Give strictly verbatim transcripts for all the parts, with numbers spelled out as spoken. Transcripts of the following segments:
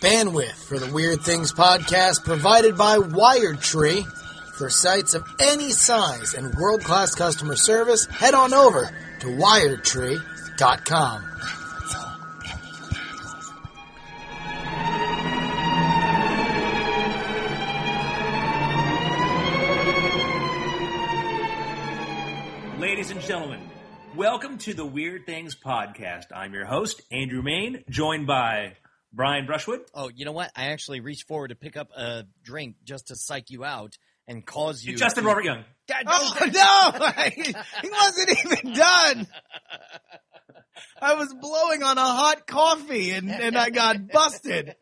Bandwidth for the Weird Things podcast provided by WiredTree. For sites of any size and world-class customer service, head on over to wired tree dot com. Ladies and gentlemen, welcome to the Weird Things podcast. I'm your host, Andrew Main, joined by Brian Brushwood. Oh, you know what? I actually reached forward to pick up a drink just to psych you out and cause you... Justin to... Robert Young. God, oh, no! He wasn't even done! I was blowing on a hot coffee and, and I got busted.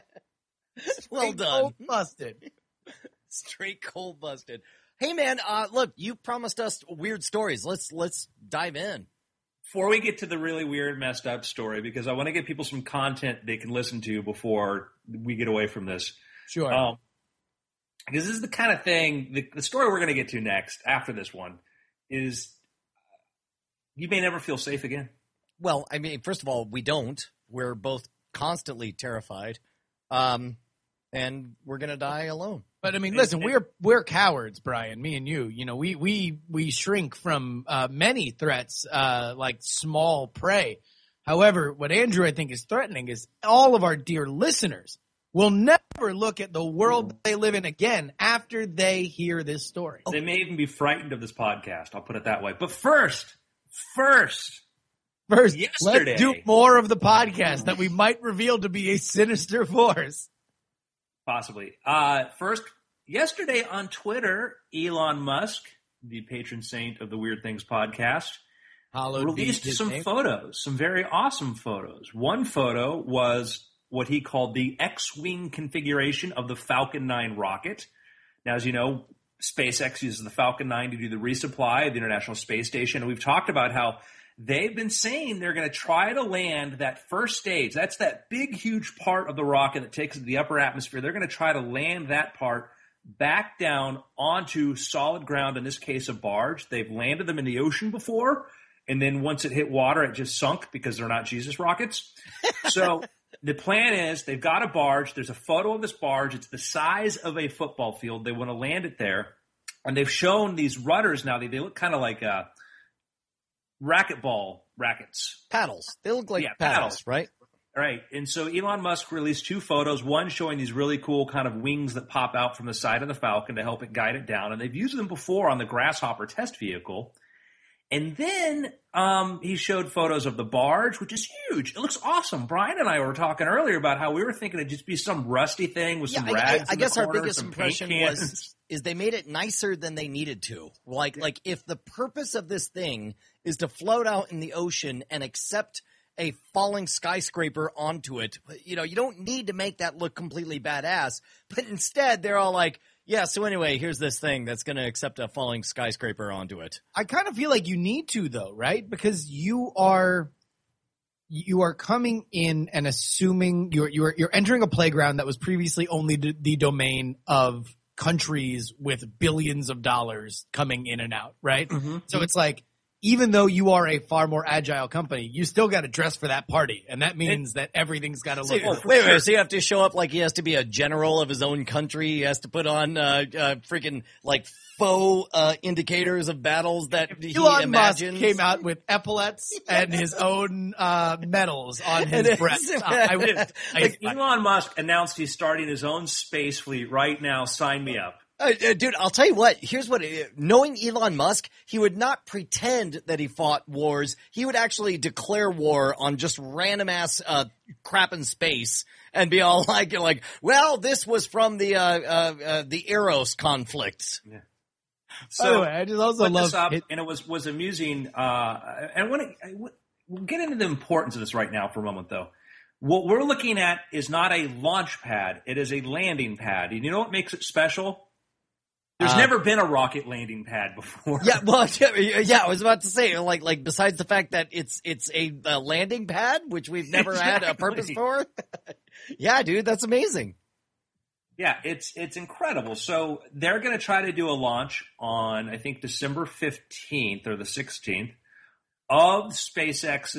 Well Straight done. cold busted. Straight cold busted. Hey, man, uh, look, you promised us weird stories. Let's let's dive in. Before we get to the really weird, messed up story, because I want to give people some content they can listen to before we get away from this. Sure. Um, because this is the kind of thing, the, the story we're going to get to next, after this one, is you may never feel safe again. Well, I mean, first of all, we don't. We're both constantly terrified, um, and we're going to die alone. But I mean, listen, we're we're cowards, Brian. Me and you. You know, we we we shrink from uh, many threats, uh, like small prey. However, what Andrew I think is threatening is all of our dear listeners will never look at the world that they live in again after they hear this story. They may even be frightened of this podcast. I'll put it that way. But first, first, First, yesterday, let's do more of the podcast that we might reveal to be a sinister force. Possibly. Uh, first, yesterday on Twitter, Elon Musk, the patron saint of the Weird Things podcast, Hallowed released be his some name. photos, some very awesome photos. One photo was what he called the X-Wing configuration of the Falcon nine rocket. Now, as you know, SpaceX uses the Falcon nine to do the resupply of the International Space Station, and we've talked about how they've been saying they're going to try to land that first stage. That's that big, huge part of the rocket that takes it to the upper atmosphere. They're going to try to land that part back down onto solid ground, in this case, a barge. They've landed them in the ocean before, and then once it hit water, it just sunk because they're not Jesus rockets. So the plan is they've got a barge. There's a photo of this barge. It's the size of a football field. They want to land it there. And they've shown these rudders now. They, they look kind of like uh, racquetball rackets. Paddles. They look like Yeah, paddles, paddles. right? Right. And so Elon Musk released two photos, one showing these really cool kind of wings that pop out from the side of the Falcon to help it guide it down. And they've used them before on the Grasshopper test vehicle. And then um, he showed photos of the barge, which is huge. It looks awesome. Brian and I were talking earlier about how we were thinking it'd just be some rusty thing with Yeah, some I, rags I, in I the guess our corner, biggest some impression paint was cans. is they made it nicer than they needed to. Like like if the purpose of this thing is to float out in the ocean and accept a falling skyscraper onto it, you know, you don't need to make that look completely badass. But instead, they're all like, yeah, so anyway, here's this thing that's going to accept a falling skyscraper onto it. I kind of feel like you need to, though, right? Because you are you are coming in and assuming you're you're you're entering a playground that was previously only the, the domain of countries with billions of dollars coming in and out, right? Mm-hmm. So it's like, even though you are a far more agile company, you still got to dress for that party, and that means that everything's got to So, look. wait, wait, wait, so you have to show up like he has to be a general of his own country. He has to put on uh, uh, freaking like faux uh, indicators of battles that he Elon Musk imagines. came out with epaulets and his own uh, medals on his And breast. it's- I, I, I, If Elon Musk announced he's starting his own space fleet right now, sign me up. Uh, uh, dude, I'll tell you what. Here's what. It, knowing Elon Musk, he would not pretend that he fought wars. He would actually declare war on just random ass uh, crap in space and be all like, like, well, this was from the uh, uh, uh, the Eros conflicts. Yeah. By the way, I just also put love this up, it. and it was was amusing. Uh, and I want to we'll get into the importance of this right now for a moment, though. What we're looking at is not a launch pad; it is a landing pad. And you know what makes it special? There's Uh, never been a rocket landing pad before. Yeah, well, yeah, yeah, I was about to say, like, like besides the fact that it's it's a, a landing pad, which we've never had a purpose Exactly. for. Yeah, dude, that's amazing. Yeah, it's it's incredible. So they're going to try to do a launch on, I think, December fifteenth or the sixteenth of SpaceX's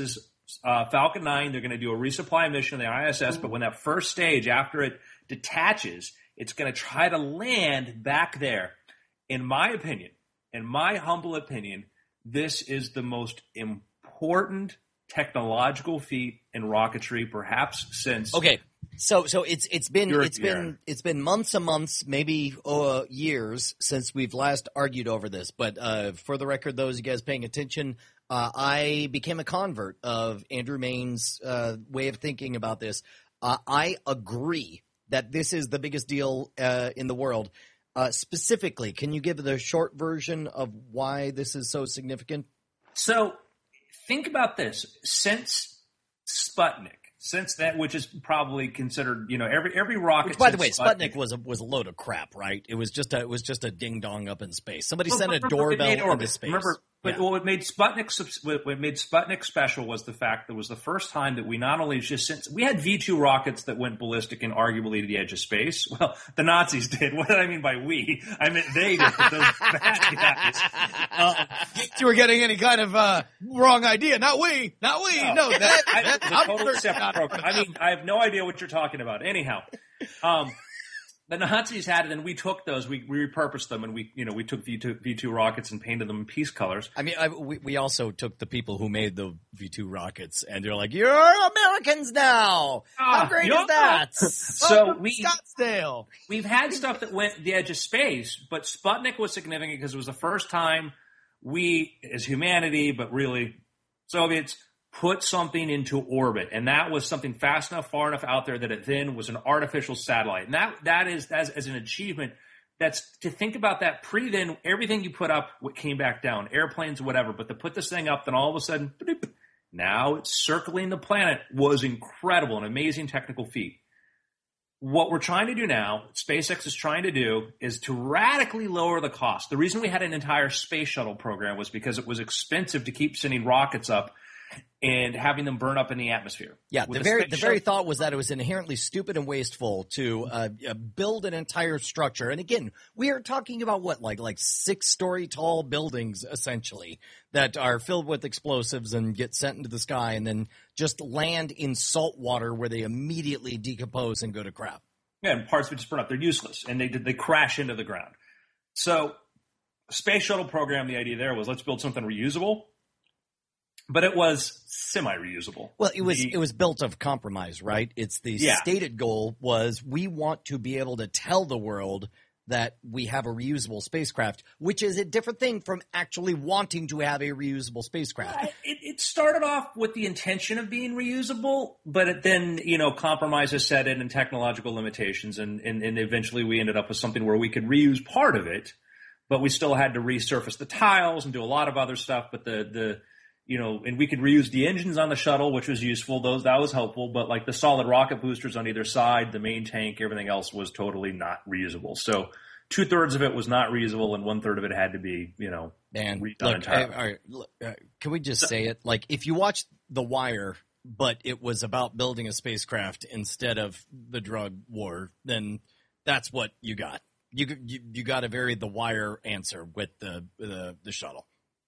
Uh, Falcon nine, they're going to do a resupply mission on the I S S, but when that first stage, after it detaches, it's going to try to land back there. In my opinion, in my humble opinion, this is the most important technological feat in rocketry, perhaps since. Okay, so so it's it's been You're- it's been yeah. it's been months and months, maybe uh, years since we've last argued over this. But uh, for the record, those of you guys paying attention, uh, I became a convert of Andrew Main's uh, way of thinking about this. Uh, I agree that this is the biggest deal uh, in the world. Uh, specifically, can you give the short version of why this is so significant? So think about this. Since Sputnik, since that, which is probably considered, you know, every every rocket. Which, by the way, since Sputnik was a was a load of crap, right? It was just a it was just a ding dong up in space. Somebody Well, sent a remember, it made doorbell orbit. into space. Remember, but Yeah. what made Sputnik subs- what what made Sputnik special was the fact that it was the first time that we not only just since we had V two rockets that went ballistic and arguably to the edge of space. Well, the Nazis did. What did I mean by we? I meant they did. Those bad guys. Uh, You were getting any kind of uh, wrong idea. Not we. Not we. No, that, I, that, it's a I'm totally certain separate not- program. I mean, I have no idea what you're talking about. Anyhow, um, the Nazis had it, and we took those. We, we repurposed them, and we, you know, we took V two, V two rockets and painted them in peace colors. I mean, I, we we also took the people who made the V two rockets, and they're like, "You're Americans now. How Ah, great yeah. is that?" So Welcome we to Scottsdale. we've had stuff that went the edge of space, but Sputnik was significant because it was the first time we, as humanity, but really Soviets, put something into orbit, and that was something fast enough, far enough out there that it then was an artificial satellite, and that that is as, as an achievement. That's to think about that pre then everything you put up what came back down, airplanes, whatever. But to put this thing up, then all of a sudden, bloop, now it's circling the planet was incredible, an amazing technical feat. What we're trying to do now, SpaceX is trying to do, is to radically lower the cost. The reason we had an entire space shuttle program was because it was expensive to keep sending rockets up and having them burn up in the atmosphere. Yeah, With the a very space the very shuttle- thought was that it was inherently stupid and wasteful to uh, uh, build an entire structure. And again, we are talking about what, like like six story tall buildings essentially that are filled with explosives and get sent into the sky and then just land in salt water where they immediately decompose and go to crap. Yeah, and parts of it just burn up. They're useless, and they they crash into the ground. So, space shuttle program, the idea there was let's build something reusable, but it was semi-reusable. Well, it was The- it was built of compromise, right? It's the Yeah. stated goal was we want to be able to tell the world that we have a reusable spacecraft, which is a different thing from actually wanting to have a reusable spacecraft. It, it started off with the intention of being reusable, but it then, you know, compromises set in and technological limitations, and, and, and eventually we ended up with something where we could reuse part of it, but we still had to resurface the tiles and do a lot of other stuff. But the, the you know, and we could reuse the engines on the shuttle, which was useful. Those that was helpful, but like the solid rocket boosters on either side, the main tank, everything else was totally not reusable. So two thirds of it was not reusable, and one third of it had to be, you know, And redone look, entirely. I- all right, look, uh, can we just say it? Like, if you watch The Wire, but it was about building a spacecraft instead of the drug war, then that's what you got. You you, you got a very The Wire answer with the the, the shuttle.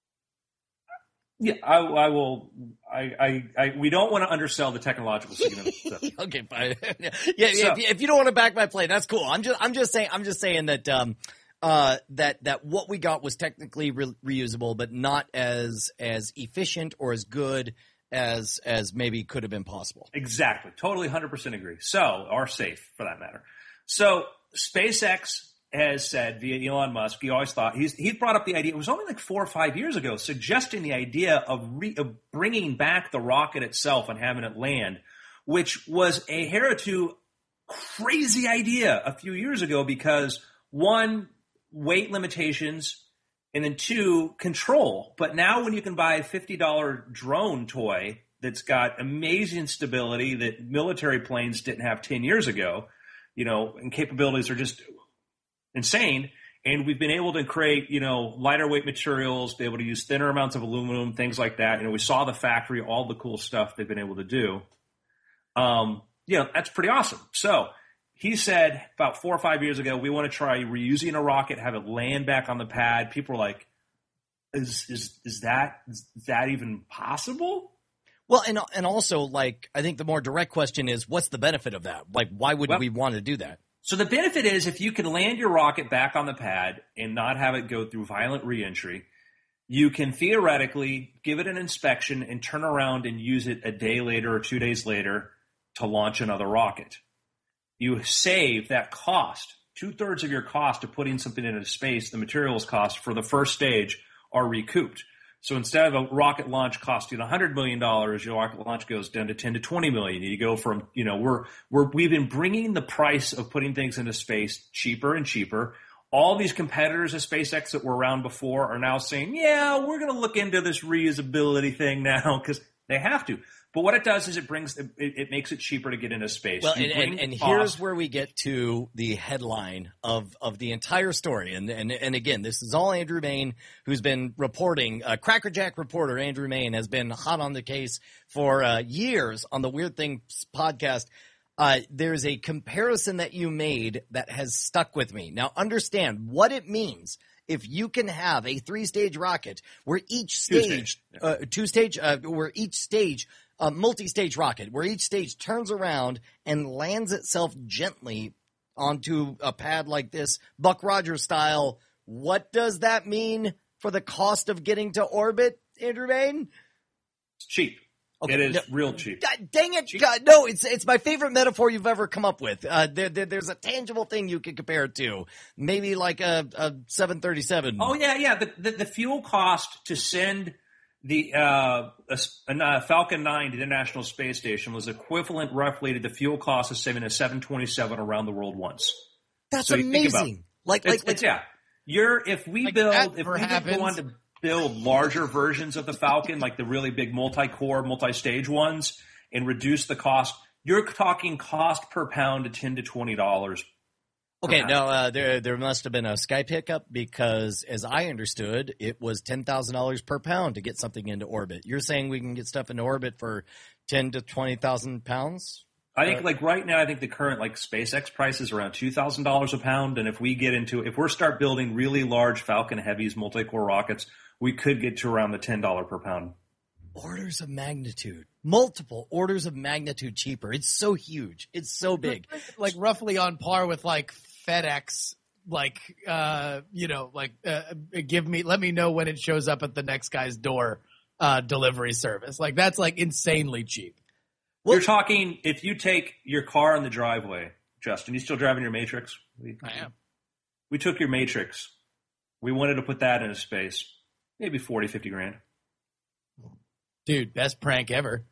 Yeah, I, I will. I, I, I, we don't want to undersell the technological significance. of it. Okay, fine. yeah, yeah So- if, you- if you don't want to back my play, that's cool. I'm just, I'm just saying, I'm just saying that, um, uh, that that what we got was technically re- reusable, but not as as efficient or as good as as maybe could have been possible. Exactly. Totally one hundred percent agree. So, or safe for that matter. So, SpaceX has said via Elon Musk, he always thought, he's, he brought up the idea, it was only like four or five years ago, suggesting the idea of, re, of bringing back the rocket itself and having it land, which was a hereto crazy idea a few years ago because, one, weight limitations, and then two, control. But now when you can buy a fifty dollars drone toy that's got amazing stability that military planes didn't have ten years ago, you know, and capabilities are just insane. And we've been able to create, you know, lighter weight materials, be able to use thinner amounts of aluminum, things like that. You know, we saw the factory, all the cool stuff they've been able to do. Um, you know, that's pretty awesome. So he said about four or five years ago, we want to try reusing a rocket, have it land back on the pad. People were like, is, is, is that, is that even possible? Well, and and also, like, I think the more direct question is, what's the benefit of that? Like, why would well, we want to do that? So the benefit is if you can land your rocket back on the pad and not have it go through violent reentry, you can theoretically give it an inspection and turn around and use it a day later or two days later to launch another rocket. You save that cost. Two-thirds of your cost of putting something into space, the materials cost for the first stage, are recouped. So instead of a rocket launch costing one hundred million dollars, your rocket launch goes down to ten to twenty million dollars. You go from, you know, we're, we're, we've been bringing the price of putting things into space cheaper and cheaper. All these competitors of SpaceX that were around before are now saying, yeah, we're going to look into this reusability thing now because they have to. But what it does is it brings it, it makes it cheaper to get into space. Well, You and, bring and, and cost- here's where we get to the headline of, of the entire story. And, and and again, this is all Andrew Mayne, who's been reporting. Uh, Crackerjack reporter Andrew Mayne has been hot on the case for uh, years on the Weird Things podcast. Uh, there's a comparison that you made that has stuck with me. Now, understand what it means. If you can have a three-stage rocket where each stage, Two-stage. uh, two-stage, uh, where each stage, a multi-stage rocket, where each stage turns around and lands itself gently onto a pad like this, Buck Rogers style, what does that mean for the cost of getting to orbit, Andrew Mayne? It's cheap. Okay, It is no- real cheap. God, dang it! God, no, it's it's my favorite metaphor you've ever come up with. Uh, there, there, there's a tangible thing you can compare it to, maybe like a, a seven thirty-seven. Oh yeah, yeah. The, the the fuel cost to send the uh, a, a Falcon nine to the International Space Station was equivalent roughly to the fuel cost of sending a seven twenty-seven around the world once. That's so you think about- amazing. Like, It's, like, like it's yeah. You're if we Like build that if never we happens. go on to build larger versions of the Falcon, like the really big multi-core, multi-stage ones, and reduce the cost, you're talking cost per pound to ten to twenty dollars. okay, no, uh, there there must have been a Skype hiccup because, as I understood, it was ten thousand dollars per pound to get something into orbit. You're saying we can get stuff into orbit for ten to twenty thousand pounds? I think Uh, like right now, I think the current like SpaceX price is around two thousand dollars a pound. And if we get into, if we're start building really large Falcon Heavies, multi-core rockets, we could get to around the ten dollars per pound. Orders of magnitude, multiple orders of magnitude cheaper. It's so huge. It's so big. Like roughly on par with like FedEx. Like, uh, you know, like, uh, give me, let me know when it shows up at the next guy's door, uh, delivery service. Like, that's like insanely cheap. Well- You're talking, if you take your car in the driveway, Justin, you still driving your Matrix? We, I am. we took your Matrix. We wanted to put that into space. Maybe forty, fifty grand. Dude, best prank ever.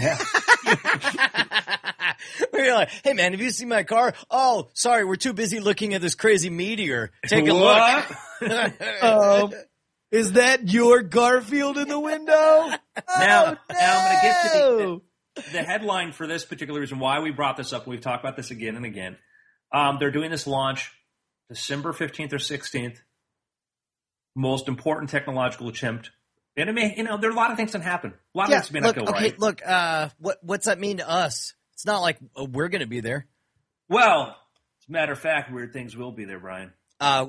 We're like, hey man, have you seen my car? Oh, sorry, we're too busy looking at this crazy meteor. Take a What? look. Um, is that your Garfield in the window? Now, Oh, now I'm going to get to no. the, the headline for this particular reason, why we brought this up. We've talked about this again and again. Um, they're doing this launch December fifteenth or sixteenth. Most important technological attempt. And it may, you know, there are a lot of things that happen. A lot Yeah, of things may look, not go okay, right. look, uh, what what's that mean to us? It's not like uh, we're going to be there. Well, as a matter of fact, weird things will be there, Brian. Uh,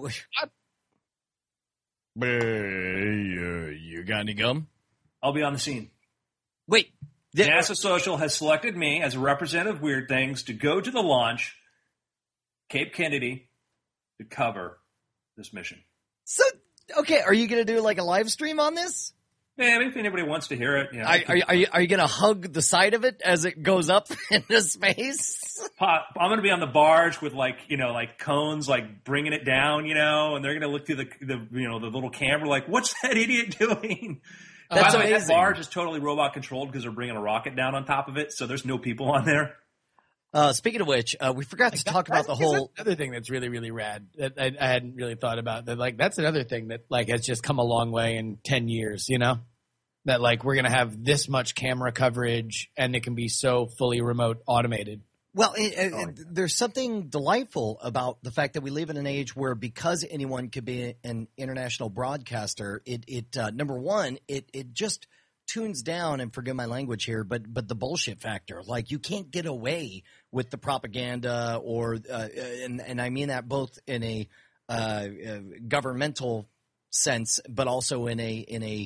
uh, you got any gum? I'll be on the scene. Wait, th- NASA Social has selected me as a representative of Weird Things to go to the launch, Cape Kennedy, to cover this mission. so okay, are you going to do like a live stream on this? Yeah, if anybody wants to hear it, you know, Are, are, you- are you are you going to hug the side of it as it goes up into space? pop, I'm going to be on the barge with like, you know, like cones, like bringing it down, you know, and they're going to look through the, the, you know, the little camera, like, what's that idiot doing? That's By the way, that amazing. barge is totally robot controlled because they're bringing a rocket down on top of it, so there's no people on there. Uh, speaking of which, uh, we forgot to talk about the That's- whole. that's another thing that's really, really rad that I, I hadn't really thought about. That like that's another thing that like has just come a long way in ten years. You know, that like we're gonna have this much camera coverage and it can be so fully remote automated. Well, it, it, it- there's something delightful about the fact that we live in an age where, because anyone could be an international broadcaster, it, it uh, number one, it it just tunes down, and forgive my language here, but but the bullshit factor. Like, you can't get away with the propaganda, or uh, and and I mean that both in a uh, uh, governmental sense, but also in a in a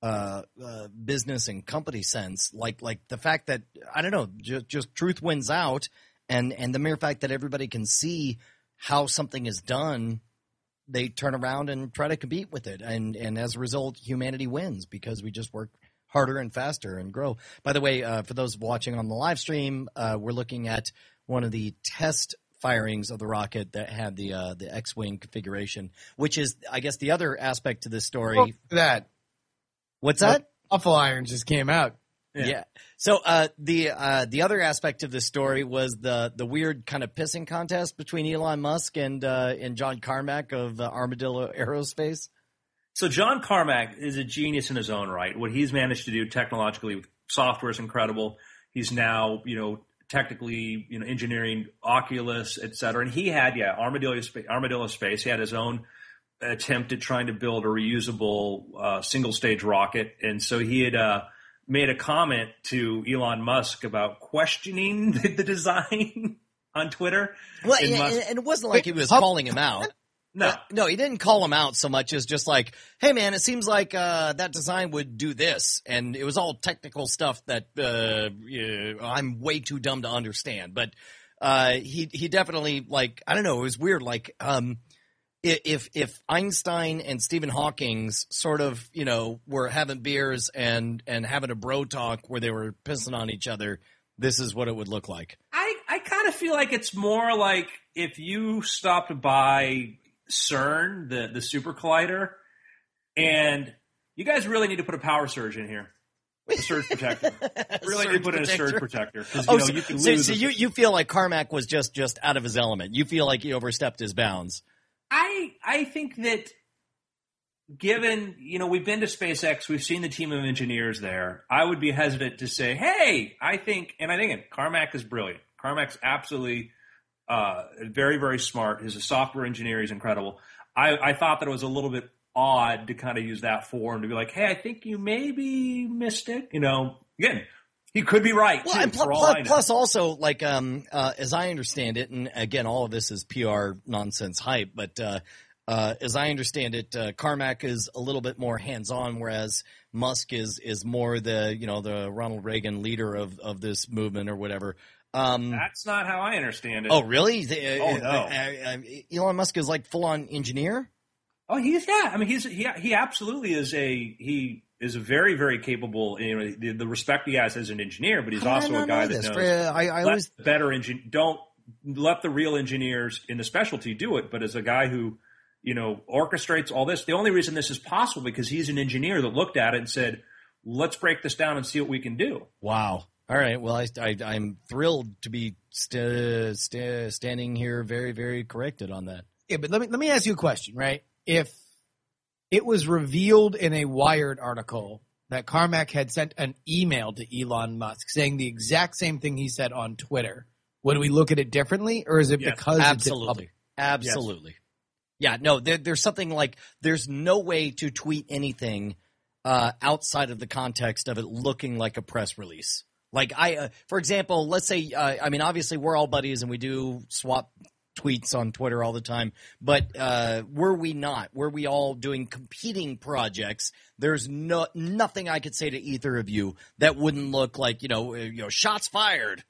uh, uh, business and company sense, like like the fact that I don't know, just, just truth wins out, and and the mere fact that everybody can see how something is done, they turn around and try to compete with it, and and as a result, humanity wins because we just work harder and faster and grow. By the way, uh, for those watching on the live stream, uh, we're looking at one of the test firings of the rocket that had the uh, the X-wing configuration, which is, I guess, the other aspect to this story. Oh, that What's that? Waffle iron just came out. Yeah. yeah. So uh, the uh, the other aspect of this story was the the weird kind of pissing contest between Elon Musk and uh, and John Carmack of uh, Armadillo Aerospace. So John Carmack is a genius in his own right. What he's managed to do technologically with software is incredible. He's now, you know, technically, you know, engineering Oculus, et cetera. And he had, yeah, Armadillo, Armadillo Space. He had his own attempt at trying to build a reusable uh, single-stage rocket. And so he had uh, made a comment to Elon Musk about questioning the, the design on Twitter. Well, and, Musk- and it wasn't like he was calling him out. No, uh, no, he didn't call him out so much as just like, hey man, it seems like uh, that design would do this, and it was all technical stuff that uh, yeah, I'm way too dumb to understand. But uh, he he definitely, like, I don't know, it was weird. Like um, if if Einstein and Stephen Hawking's sort of, you know, were having beers and and having a bro talk where they were pissing on each other, this is what it would look like. I I kind of feel like it's more like if you stopped by CERN, the, the super collider, and you guys really need to put a power surge in here. A surge protector. Really need to put in a surge protector. You oh, know, so, you can so, lose so a, you, you feel like Carmack was just, just out of his element. You feel like he overstepped his bounds. I I think that given, you know, we've been to SpaceX, we've seen the team of engineers there, I would be hesitant to say, hey, I think, and I think it, Carmack is brilliant. Carmack's absolutely Uh, very, very smart. He's a software engineer. He's incredible. I, I thought that it was a little bit odd to kind of use that forum to be like, hey, I think you maybe missed it. You know, again, he could be right. Well, too, and pl- for all plus, I know. plus also, like, um, uh, as I understand it, and again, all of this is P R nonsense hype, but uh, uh, as I understand it, uh, Carmack is a little bit more hands-on, whereas Musk is is more the, you know, the Ronald Reagan leader of, of this movement or whatever. Um, That's not how I understand it. oh, really? The, Oh, uh, no. uh, uh, Elon Musk is like full-on engineer? Oh, he's yeah. I mean, he's he he absolutely is a he is a very very capable. You know, the, the respect he has as an engineer, but he's How also did I a guy not know that this? knows. For, I, I let always the better engine don't let the real engineers in the specialty do it. But as a guy who, you know, orchestrates all this, the only reason this is possible because he's an engineer that looked at it and said, "Let's break this down and see what we can do." wow. All right. Well, I, I, I'm thrilled to be st- st- standing here very, very corrected on that. Yeah, but let me let me ask you a question, right? If it was revealed in a Wired article that Carmack had sent an email to Elon Musk saying the exact same thing he said on Twitter, would we look at it differently, or is it Yes, because it's in Absolutely. public? Absolutely. Yeah, no, there, there's something like there's no way to tweet anything uh, outside of the context of it looking like a press release. Like I, uh, for example, let's say, uh, I mean, obviously we're all buddies and we do swap tweets on Twitter all the time, but uh, were we not, were we all doing competing projects, there's no nothing I could say to either of you that wouldn't look like, you know, uh, you know, shots fired.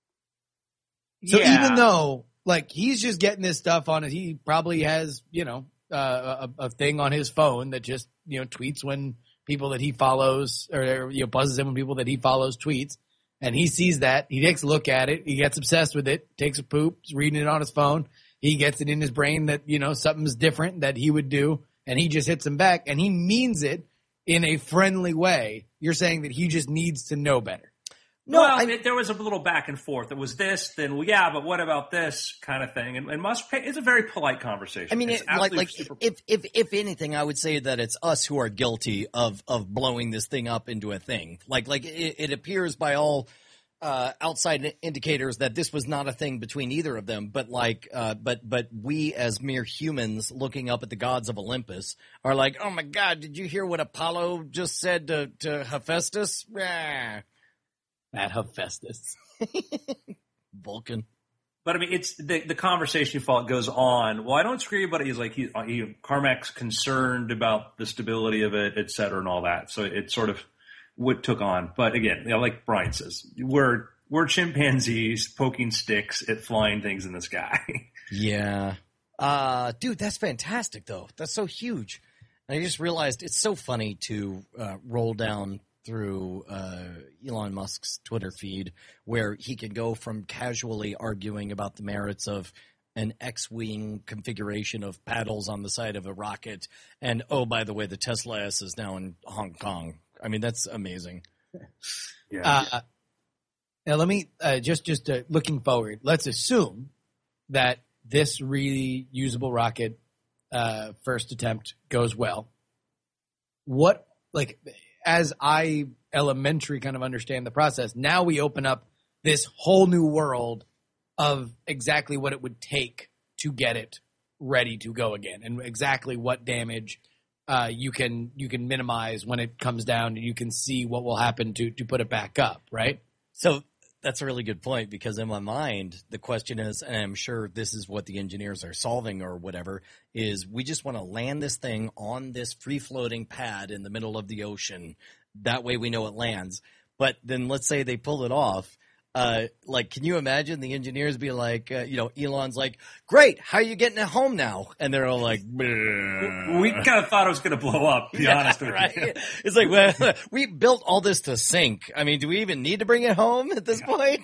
So Yeah. even though, like, he's just getting this stuff on it, he probably has, you know, uh, a, a thing on his phone that just, you know, tweets when people that he follows, or, you know, buzzes him when people that he follows tweets. And he sees that. He takes a look at it. He gets obsessed with it, takes a poop, is reading it on his phone. He gets it in his brain that, you know, something's different that he would do. And he just hits him back. And he means it in a friendly way. You're saying that he just needs to know better. No, well, I- it, there was a little back and forth. It was this, then well, yeah, but what about this kind of thing? And, and Musk pay, it's a very polite conversation. I mean, It's it, like, absolutely like super- if, if, if anything, I would say that it's us who are guilty of, of blowing this thing up into a thing. Like, like it, it appears by all uh, outside indicators that this was not a thing between either of them. But like, uh, but, but we as mere humans looking up at the gods of Olympus are like, oh my God, did you hear what Apollo just said to, to Hephaestus? Ah. At Hephaestus. Vulcan. But I mean, it's the the conversation fault goes on. Well, I don't screw you, but he's like he, he Carmack's concerned about the stability of it, et cetera, and all that. So it sort of what took on. But again, you know, like Brian says, we're we're chimpanzees poking sticks at flying things in the sky. Yeah, uh, dude, that's fantastic though. That's so huge. And I just realized it's so funny to uh, roll down through uh, Elon Musk's Twitter feed where he can go from casually arguing about the merits of an X-wing configuration of paddles on the side of a rocket and, oh, by the way, the Tesla S is now in Hong Kong. I mean, that's amazing. Yeah. Uh, now, let me uh, just just uh, looking forward. Let's assume that this reusable rocket uh, first attempt goes well. What, like, as I elementary kind of understand the process, now we open up this whole new world of exactly what it would take to get it ready to go again, and exactly what damage uh, you can you can minimize when it comes down, and you can see what will happen to to put it back up, right? So that's a really good point, because in my mind, the question is, and I'm sure this is what the engineers are solving or whatever, is we just want to land this thing on this free-floating pad in the middle of the ocean. That way we know it lands. But then let's say they pull it off. Uh, like, can you imagine the engineers be like, uh, you know, Elon's like, great, how are you getting it home now? And they're all like, bleh. We kind of thought it was going to blow up, to be Yeah, honest with right? you. It's like, well, we built all this to sink. I mean, do we even need to bring it home at this point?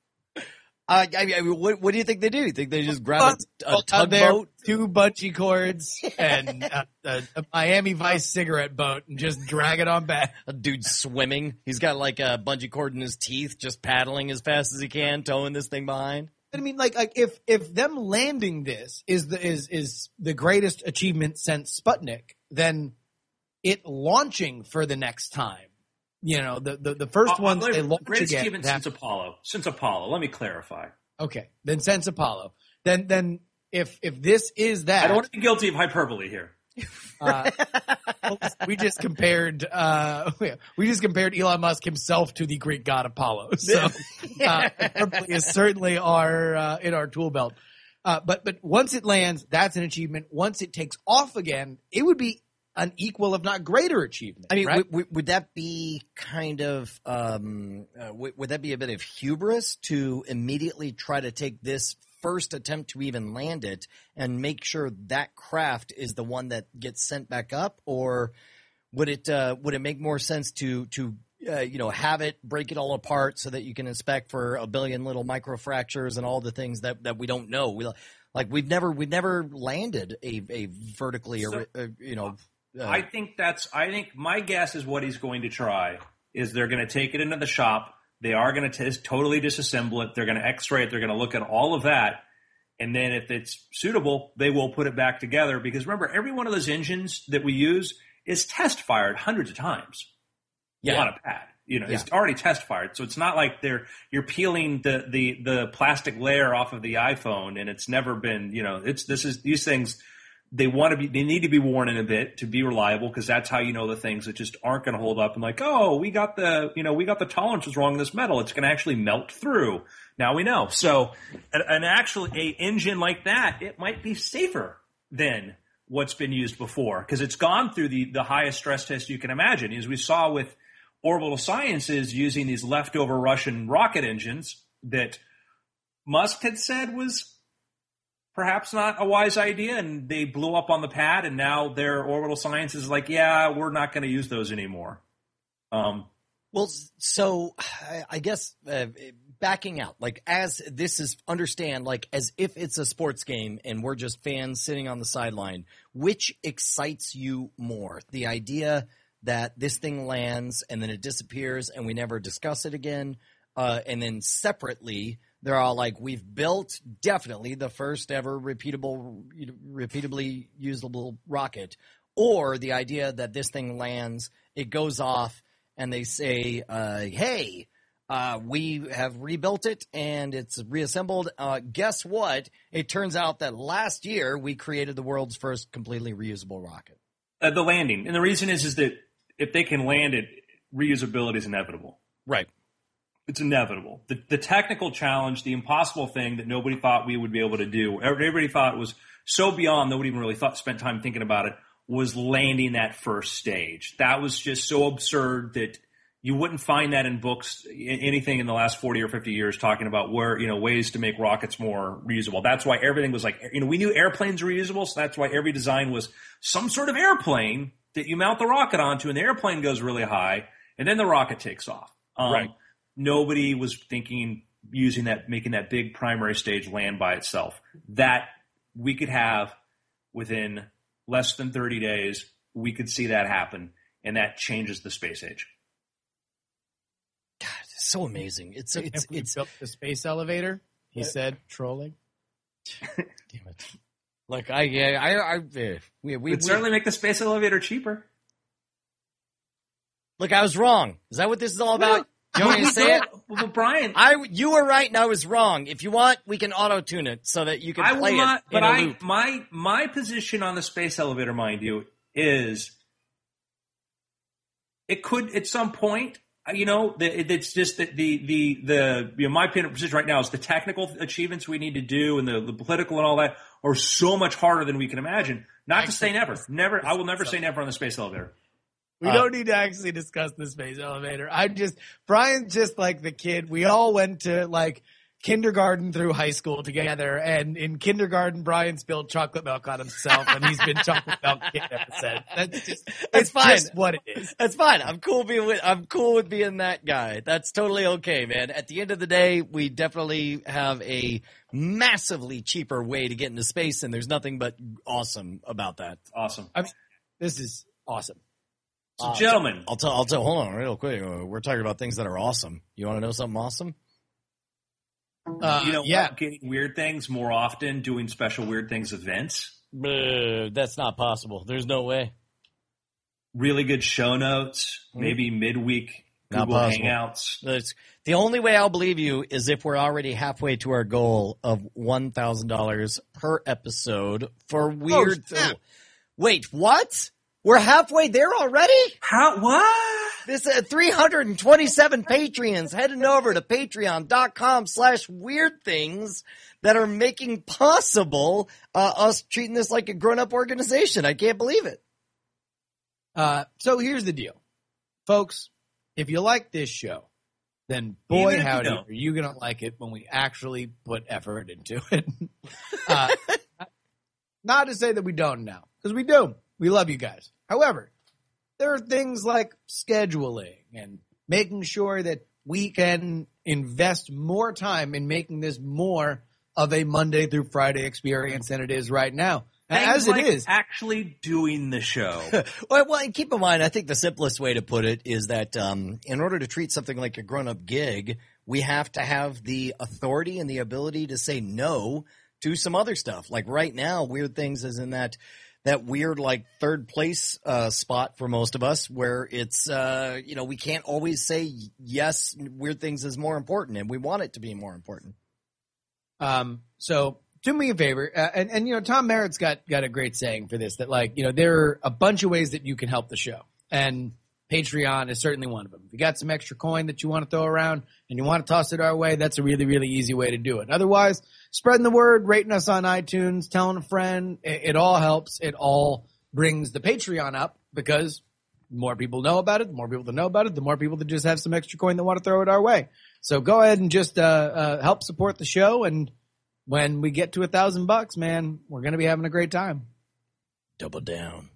Uh, I mean, what, what do you think they do? You think they just grab a, a tugboat? Two bungee cords and a, a, a Miami Vice cigarette boat and just drag it on back. A dude swimming. He's got like a bungee cord in his teeth, just paddling as fast as he can, towing this thing behind. I mean, like, like if if them landing this is the is is the greatest achievement since Sputnik, then it launching for the next time. You know, the the, the first Uh, one uh, they launch greatest again. achievement since Apollo. Since Apollo. Let me clarify. Okay, then since Apollo, then then if if this is that, I don't want to be guilty of hyperbole here. Uh, we just compared uh, we just compared Elon Musk himself to the Greek god Apollo. So uh, hyperbole is certainly our uh, in our tool belt. Uh, but but once it lands, that's an achievement. Once it takes off again, it would be an equal, if not greater, achievement. I mean, right? would, would, would that be kind of um, uh, would, would that be a bit of hubris to immediately try to take this first attempt to even land it and make sure that craft is the one that gets sent back up, or would it uh, would it make more sense to to uh, you know have it break it all apart so that you can inspect for a billion little microfractures and all the things that, that we don't know? We like we've never we've never landed a a vertically So- or uh, you know. Uh, I think that's. I think my guess is what he's going to try is they're going to take it into the shop. They are going to t- totally disassemble it. They're going to X-ray it. They're going to look at all of that, and then if it's suitable, they will put it back together. Because remember, every one of those engines that we use is test fired hundreds of times. Yeah. On a pad, you know, Yeah. it's already test fired, so it's not like they're you're peeling the the the plastic layer off of the iPhone, and it's never been. You know, it's this is these things. They want to be, they need to be worn in a bit to be reliable, because that's how you know the things that just aren't going to hold up. And like, oh, we got the, you know, we got the tolerances wrong in this metal. It's going to actually melt through. Now we know. So an, an actual a engine like that, it might be safer than what's been used before, because it's gone through the, the highest stress test you can imagine. As we saw with Orbital Sciences using these leftover Russian rocket engines that Musk had said was perhaps not a wise idea, and they blew up on the pad, and now their Orbital Sciences is like, yeah, we're not going to use those anymore. Um, Well, so I- I guess uh, backing out, like as this is understand, like as if it's a sports game and we're just fans sitting on the sideline, which excites you more? The idea that this thing lands and then it disappears and we never discuss it again, uh, and then separately they're all like, we've built definitely the first ever repeatable, you know, repeatably usable rocket, or the idea that this thing lands, it goes off, and they say, uh, hey, uh, we have rebuilt it and it's reassembled. Uh, guess what? It turns out that last year we created the world's first completely reusable rocket. uh, the landing, and the reason is is that if they can land it, reusability is inevitable. Right. It's inevitable. The, the technical challenge, the impossible thing that nobody thought we would be able to do, everybody thought it was so beyond, nobody even really thought, spent time thinking about it, was landing that first stage. That was just so absurd that you wouldn't find that in books, anything in the last forty or fifty years talking about where, you know, ways to make rockets more reusable. That's why everything was like, you know, we knew airplanes were reusable, so that's why every design was some sort of airplane that you mount the rocket onto, and the airplane goes really high, and then the rocket takes off. Um, Right. Nobody was thinking using that, making that big primary stage land by itself. That we could have within less than thirty days, we could see that happen, and that changes the space age. God, it's so amazing. It's it's If we it's built the space elevator, he Yeah. said, trolling. damn it. Like I yeah I I uh, we we, we Would certainly make the space elevator cheaper. look. I was wrong. Is that what this is all about? You want me to say it? Well, Brian, I you were right and I was wrong. If you want, we can auto tune it so that you can I will play not. it But in a I, loop. my my position on the space elevator, mind you, is it could at some point. You know, the, it, it's just that the the the you know, my position right now is the technical achievements we need to do and the, the political and all that are so much harder than we can imagine. Not to say never, never. I will never say never on the space elevator. We Uh, don't need to actually discuss the space elevator. I just, Brian's just like the kid. We all went to like kindergarten through high school together. And in kindergarten, Brian spilled chocolate milk on himself and he's been chocolate milk kid ever since. That's just, It's that's fine. just what it is. That's fine. I'm cool being with, I'm cool with being that guy. That's totally okay, man. At the end of the day, we definitely have a massively cheaper way to get into space, and there's nothing but awesome about that. Awesome. I mean, this is awesome. So, Uh, gentlemen, I'll tell. I'll tell. Hold on, real quick. Uh, We're talking about things that are awesome. You want to know something awesome? Uh, you know, yeah. what? Getting weird things more often, doing special weird things events, Uh, that's not possible. There's no way. really good show notes, maybe midweek Not Google possible. Hangouts. That's, the only way I'll believe you is if we're already halfway to our goal of one thousand dollars per episode for weird. snap. Wait, what? We're halfway there already? How? What? This uh, three hundred twenty-seven Patreons heading over to patreon.com slash weird things that are making possible uh, us treating this like a grown-up organization. I can't believe it. Uh, so here's the deal, folks. If you like this show, then boy, Even if you howdy, don't. are you going to like it when we actually put effort into it. uh, not to say that we don't now, because we do. We love you guys. However, there are things like scheduling and making sure that we can invest more time in making this more of a Monday through Friday experience than it is right now. As Things it like is. actually doing the show. Well, well, and keep in mind, I think the simplest way to put it is that um, in order to treat something like a grown-up gig, we have to have the authority and the ability to say no to some other stuff. Like right now, Weird Things is in that that weird like third place uh, spot for most of us, where it's uh, you know we can't always say yes. Weird Things is more important, and we want it to be more important. Um, so do me a favor, uh, and, and, you know, Tom Merritt's got, got a great saying for this, that like, you know, there are a bunch of ways that you can help the show, and Patreon is certainly one of them. If you got some extra coin that you want to throw around and you want to toss it our way, that's a really, really easy way to do it. Otherwise, spreading the word, rating us on iTunes, telling a friend, it, it all helps. It all brings the Patreon up, because the more people know about it, the more people that know about it, the more people that just have some extra coin that want to throw it our way. So go ahead and just uh, uh, help support the show, and when we get to a thousand bucks, man, we're going to be having a great time. Double down.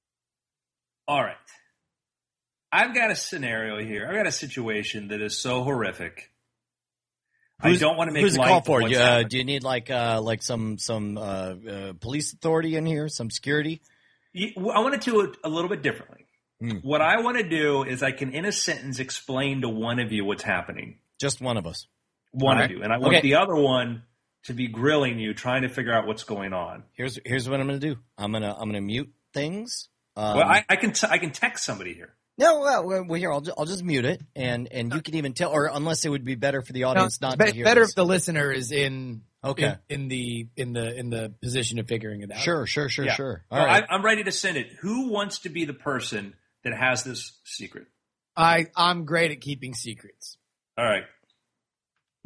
All right. I've got a scenario here. I've got a situation that is so horrific. Who's- I don't want to make Who's it light call of for? what's You, uh, happening. do you need like uh, like some some uh, uh, police authority in here, some security? You- I want to do it a little bit differently. Hmm. What I want to do is I can, in a sentence, explain to one of you what's happening. Just one of us. One All of right. you. And I want Okay. the other one to be grilling you, trying to figure out what's going on. Here's here's what I'm gonna do. I'm gonna I'm gonna mute things. Um, well, I, I can t- I can text somebody here. no, well, well, well, here I'll just, I'll just mute it, and and you can even tell, or unless it would be better for the audience No, not be- to hear. better this. if the listener is in, Okay. in in the in the in the position of figuring it out. Sure, sure, sure, Yeah. sure. All Well, right. I, I'm ready to send it. Who wants to be the person that has this secret? I I'm great at keeping secrets. All right.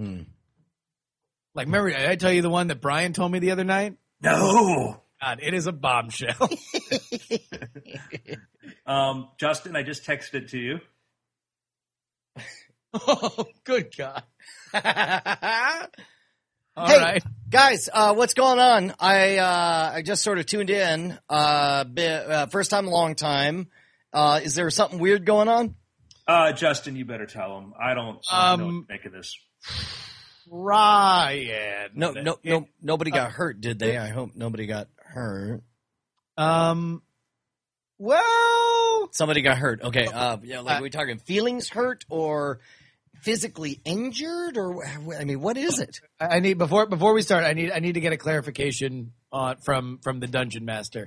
Hmm. Like, remember, did I tell you the one that Brian told me the other night? No. God, it is a bombshell. um, Justin, I just texted it to you. Oh, good God. All Hey, right. guys, uh, what's going on? I uh, I just sort of tuned in. Uh, bit, uh, first time, long time. Uh, is there something weird going on? Uh, Justin, you better tell him. I don't, I don't know Um, what to make of this. Ryan. No, no, no. Nobody got hurt, did they? I hope nobody got hurt. Um, well, Somebody got hurt. Okay. Uh, yeah. Like, Uh, are we talking feelings hurt or physically injured, or I mean, what is it? I I need before before we start. I need I need to get a clarification on from from the dungeon master.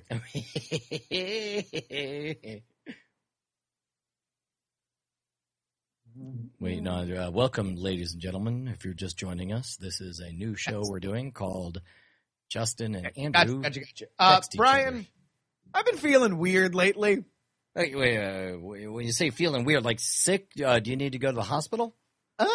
Wait, no. Uh, welcome, ladies and gentlemen. If you're just joining us, this is a new show we're doing called Justin and Andrew. Gotcha, gotcha, gotcha. Uh, Text each Brian, other. I've been feeling weird lately. Wait, wait, uh, when you say feeling weird, like sick, uh, do you need to go to the hospital? Um,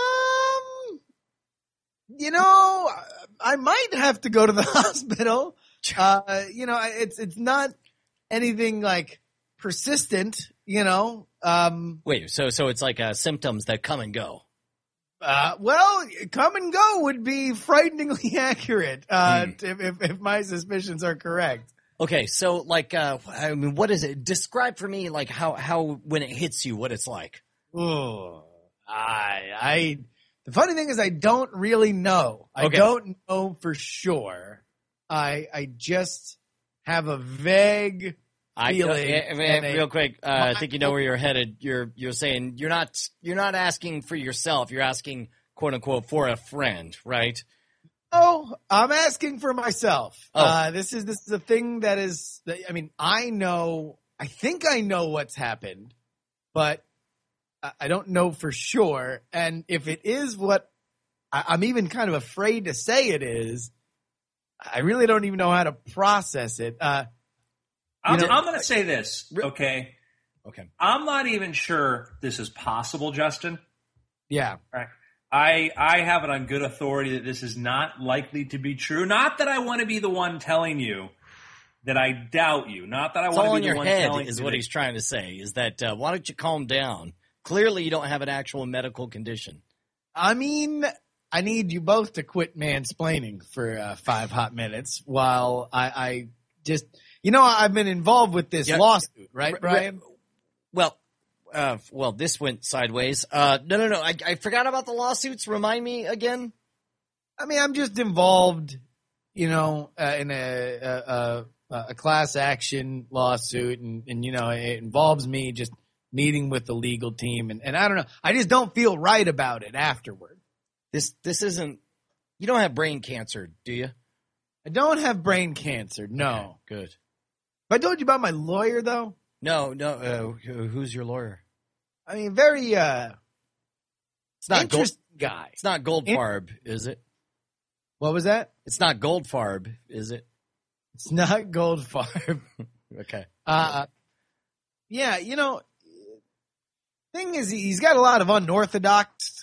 you know, I might have to go to the hospital. Uh, you know, it's it's not anything like persistent. You know, um, Wait, so so it's like uh, symptoms that come and go. uh, well, come and go would be frighteningly accurate uh, Hmm. if, if if my suspicions are correct. Okay, so like, uh, I mean, what is it? Describe for me, like how how when it hits you, what it's like. Oh, I, I. The funny thing is, I don't really know. I Okay. don't know for sure. I, I just have a vague I feeling. uh, and a- real quick, uh, I think you know where you're headed. You're you're saying you're not you're not asking for yourself. You're asking, quote unquote, for a friend, right? Oh, I'm asking for myself. Oh. Uh, this is this is a thing that is. I mean, I know. I think I know what's happened, but I I don't know for sure. And if it is what I, I'm even kind of afraid to say it is, I really don't even know how to process it. Uh, I'm, know- I'm going to say this, okay? Okay. I'm not even sure this is possible, Justin. yeah. Right. I I have it on good authority that this is not likely to be true. Not that I want to be the one telling you that I doubt you. Not that I It's want all to in be the your one head, telling is you what that- he's trying to say. Is that uh, why don't you calm down? Clearly, you don't have an actual medical condition. I mean, I need you both to quit mansplaining for uh, five hot minutes while I, I just, you know, I've been involved with this Yeah. lawsuit, right, R- Brian? Well, uh, well, this went sideways. Uh, no, no, no. I, I forgot about the lawsuits. Remind me again. I mean, I'm just involved, you know, uh, in a, a, a, a class action lawsuit, and, and you know, it involves me just meeting with the legal team, and, and I don't know, I just don't feel right about it afterward. This this isn't. You don't have brain cancer, do you? I don't have brain cancer, no. Okay, good. But I told you about my lawyer, though. No, no. Uh, who's your lawyer? I mean, very uh, It's not gold. interesting guy. It's not Goldfarb, is it? What was that? It's not Goldfarb, is it? It's not Goldfarb. Okay. Uh, yeah, you know, thing is, he's got a lot of unorthodox.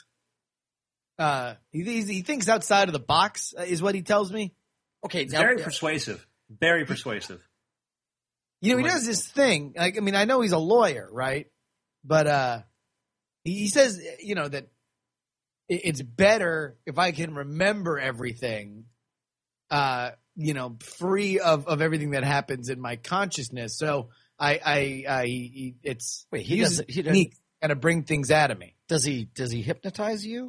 Uh, he he's- he thinks outside of the box, uh, is what he tells me. Okay. It's Now, very persuasive. Very persuasive. You know, he does this thing. Like, I mean, I know he's a lawyer, right? But uh, he he says, you know, that it- it's better if I can remember everything, uh, you know, free of, of everything that happens in my consciousness. So I, I, I he, it's Wait, he uses doesn't- he doesn't- techniques to kind of bring things out of me. does he does he hypnotize you?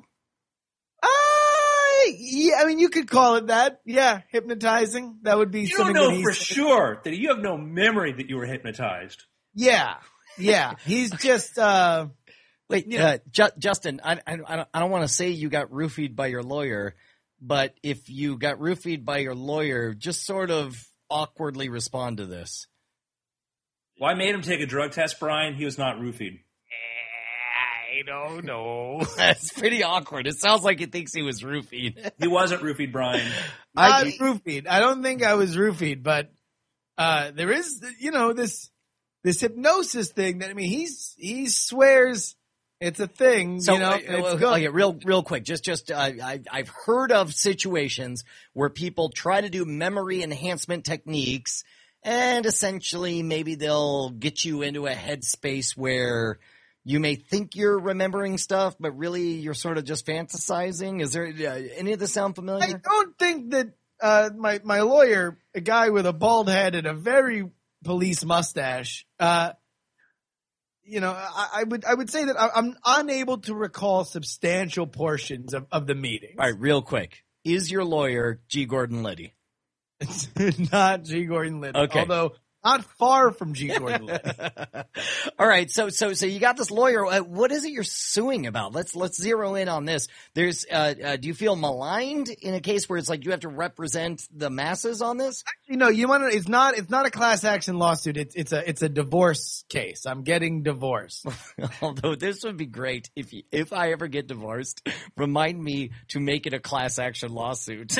Uh, yeah, I mean, you could call it that. Yeah, hypnotizing. That would be You something don't know that he's for sure that you have no memory that you were hypnotized. Yeah, yeah. He's just. uh Wait, You know- uh, Ju- Justin, I, I, I don't, I don't want to say you got roofied by your lawyer, but if you got roofied by your lawyer, just sort of awkwardly respond to this. Well, I made him take a drug test, Brian. He was not roofied. I don't know. That's pretty awkward. It sounds like he thinks he was roofied. He wasn't roofied, Brian. Not roofied. I don't think I was roofied, but uh, there is, you know, this this hypnosis thing that I mean, he's he swears It's a thing, So, you know. uh, It's uh, good. okay, real, real quick, just, just, uh, I, I've heard of situations where people try to do memory enhancement techniques, and essentially maybe they'll get you into a headspace where you may think you're remembering stuff, but really you're sort of just fantasizing. Is there uh, any of this sound familiar? I don't think that uh, my my lawyer, a guy with a bald head and a very police mustache, uh, you know, I, I would I would say that I, I'm unable to recall substantial portions of, of the meeting. All right, real quick. Is your lawyer G. Gordon Liddy? It's not G. Gordon Liddy, Okay. although not far from G. Gordon Liddy. All right, so so so you got this lawyer. Uh, what is it you're suing about? Let's let's zero in on this. There's, uh, uh, do you feel maligned in a case where it's like you have to represent the masses on this? You know, you want to. It's not. It's not a class action lawsuit. It's it's a it's a divorce case. I'm getting divorced. Although this would be great if you, if I ever get divorced, remind me to make it a class action lawsuit.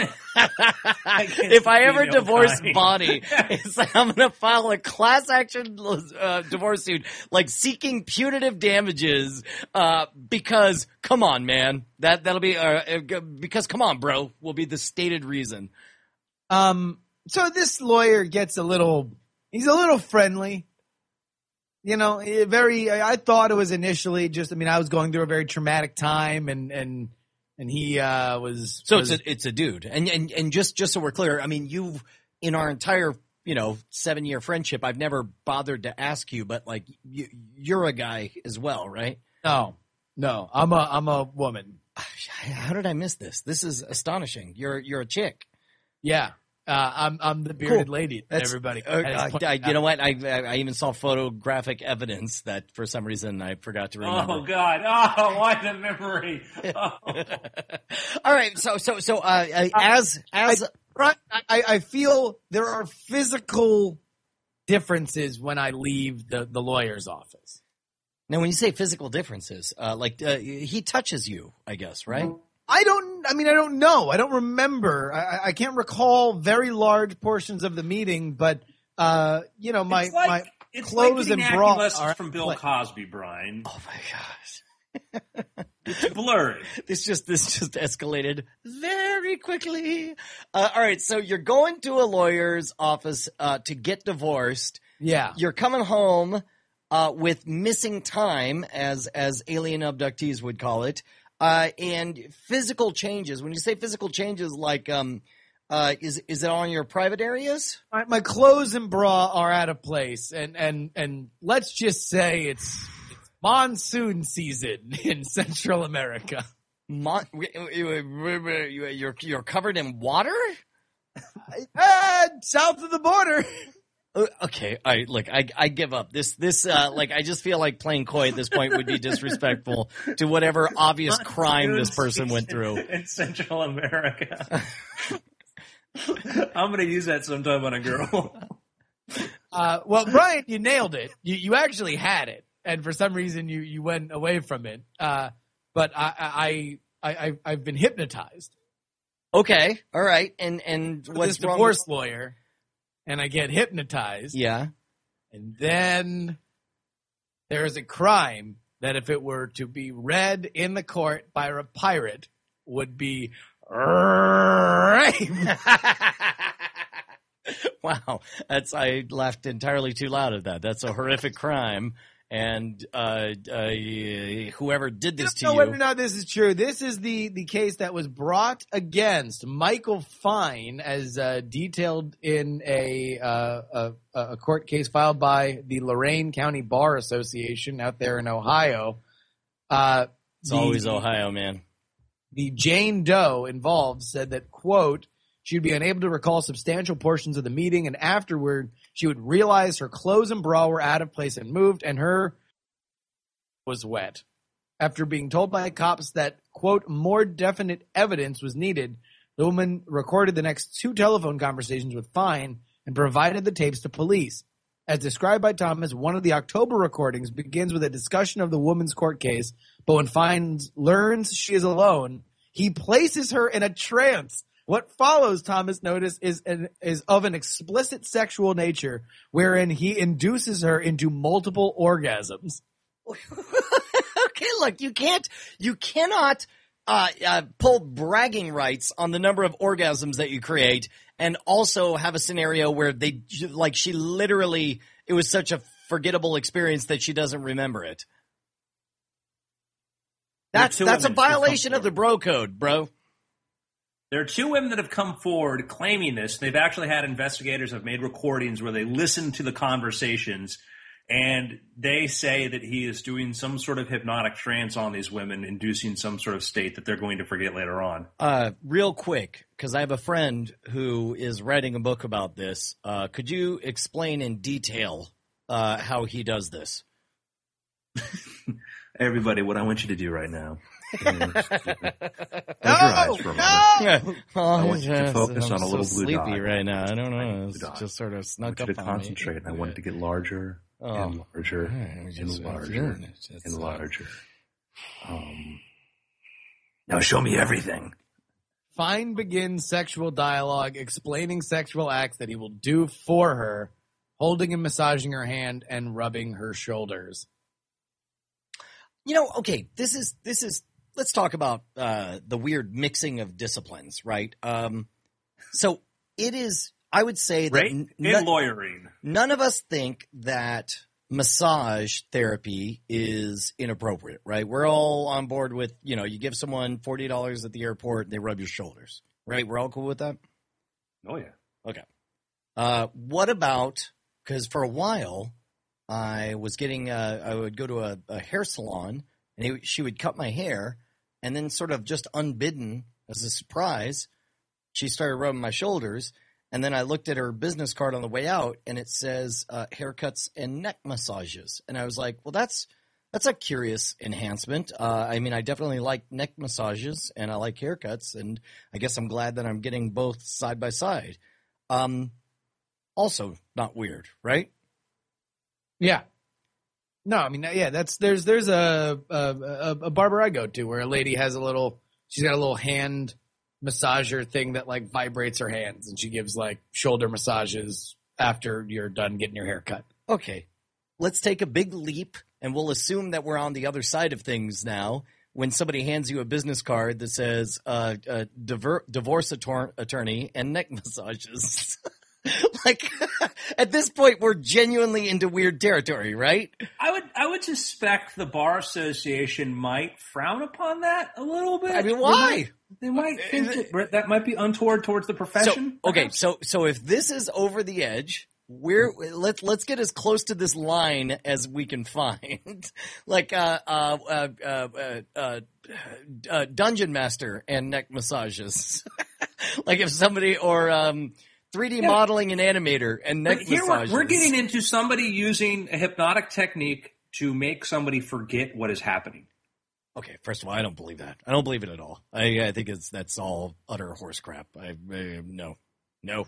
If I ever no divorce kind. Bonnie, it's like I'm going to file a class action uh, divorce suit, like seeking punitive damages. Uh, because come on, man, that that'll be uh, because come on, bro, will be the stated reason. Um. So this lawyer gets a little. He's a little friendly. You know, eh, very. I I thought it was initially just. I mean, I was going through a very traumatic time, and and and he uh, was. So was, it's a, it's a dude, and and and just just so we're clear, I mean, you've in our entire you know seven year friendship, I've never bothered to ask you, but like you, you're a guy as well, right? no, no. I'm a I'm a woman. How did I miss this? This is astonishing. You're you're a chick. Yeah. Uh, I'm I'm the bearded Cool. lady. that That's- everybody. Uh, has I- pointed I- out. you know what? I, I I even saw photographic evidence that for some reason I forgot to remember. Oh God! Oh, why the memory? Oh. All right, so so so uh, uh, as as Right. I, I feel there are physical differences when I leave the, the lawyer's office. now when you say physical differences, uh, like uh, he touches you, I guess, right? I don't, I mean, I don't know. I don't remember. I, I can't recall very large portions of the meeting, but, uh, you know, my, it's like, my it's clothes like and bra lessons are- from Bill what? Cosby, Brian. Oh my gosh. It's blurry. This just this just escalated very quickly. Uh, all right, so you're going to a lawyer's office uh, to get divorced. yeah. You're coming home uh, with missing time, as as alien abductees would call it, uh, and physical changes. When you say physical changes, like um, uh, is is it on your private areas? My, my clothes and bra are out of place, and, and, and let's just say it's, it's monsoon season in Central America. Mon- you're you're covered in water. Uh, south of the border. Uh, Okay, all right. Look, I I give up. This this uh, like I just feel like playing coy at this point would be disrespectful to whatever obvious crime this person went through. in Central America. I'm going to use that sometime on a girl. Uh, well, Brian, you nailed it. You you actually had it, and for some reason you, you went away from it. Uh, but I I I I- I've been hypnotized. Okay, all right. And and For what's this wrong? divorce With- lawyer, and I get hypnotized, yeah. and then there is a crime that if it were to be read in the court by a pirate would be rape. Wow, that's I laughed entirely too loud at that. That's a horrific crime, and uh, uh, whoever did this I to don't know whether or you. not this is true. This is the, the case that was brought against Michael Fine, as uh, detailed in a, uh, a a court case filed by the Lorain County Bar Association out there in Ohio. Uh, It's the- always Ohio, man. The Jane Doe involved said that, quote, she would be unable to recall substantial portions of the meeting, and afterward she would realize her clothes and bra were out of place and moved, and her was wet. After being told by cops that, quote, more definite evidence was needed, the woman recorded the next two telephone conversations with Fine and provided the tapes to police. As described by Thomas, one of the October recordings begins with a discussion of the woman's court case, but when Fine learns she is alone, he places her in a trance. What follows, Thomas noticed, is an, is of an explicit sexual nature, wherein he induces her into multiple orgasms. Okay, look, you can't, you cannot uh, uh, pull bragging rights on the number of orgasms that you create, and also have a scenario where they, like, she literally, it was such a forgettable experience that she doesn't remember it. That's that's a violation of the bro code, bro. There are two women that have come forward claiming this. They've actually had investigators have made recordings where they listen to the conversations, and they say that he is doing some sort of hypnotic trance on these women, inducing some sort of state that they're going to forget later on. Uh, real quick, because I have a friend who is writing a book about this. Uh, could you explain in detail uh, how he does this? Everybody, what I want you to do right now is close your No, eyes for a no! moment. Oh, I want you to focus I'm on a so little blue sleepy dot. right now. I don't know. Blue It's dot. just sort of I snuck want you up to on concentrate, me. and I want it to get larger Oh. and larger Alright, and just- larger it's- it's, and uh, larger. Um, now show me everything. Fine begins sexual dialogue explaining sexual acts that he will do for her, holding and massaging her hand and rubbing her shoulders. You know, okay, this is this is. Let's talk about uh, the weird mixing of disciplines, right? Um, so it is. I would say that Right? n- In none, lawyering. none of us think that massage therapy is inappropriate, right? We're all on board with, you know, you give someone forty dollars at the airport, they rub your shoulders, right? We're all cool with that. Oh, yeah. Okay. Uh, what about, because for a while I was getting, uh, I would go to a, a hair salon and he, she would cut my hair, and then sort of just unbidden as a surprise, she started rubbing my shoulders. And then I looked at her business card on the way out, and it says uh, haircuts and neck massages. And I was like, well, that's that's a curious enhancement. Uh, I mean, I definitely like neck massages, and I like haircuts, and I guess I'm glad that I'm getting both side by side. Um, also, not weird, right? Yeah. No, I mean, yeah, that's there's there's a a, a a barber I go to where a lady has a little, she's got a little hand massager thing that like vibrates her hands, and she gives like shoulder massages after you're done getting your hair cut. Okay, let's take a big leap, and we'll assume that we're on the other side of things now. When somebody hands you a business card that says uh, uh, diver- divorce attor- attorney and neck massages. Like, at this point, we're genuinely into weird territory, right? I would I would suspect the Bar Association might frown upon that a little bit. I mean, They why? might, they might think that, that might be untoward towards the profession. So, okay, perhaps? so so if this is over the edge, we're let's let's get as close to this line as we can find. Like uh uh uh uh, uh, uh, uh Dungeon Master and neck massages. Like if somebody or um three D Yeah. modeling and animator and neck But here massages. we're, we're getting into somebody using a hypnotic technique to make somebody forget what is happening. Okay, first of all, I don't believe that. I don't believe it at all. I, I think it's that's all utter horse crap. I, I no, no.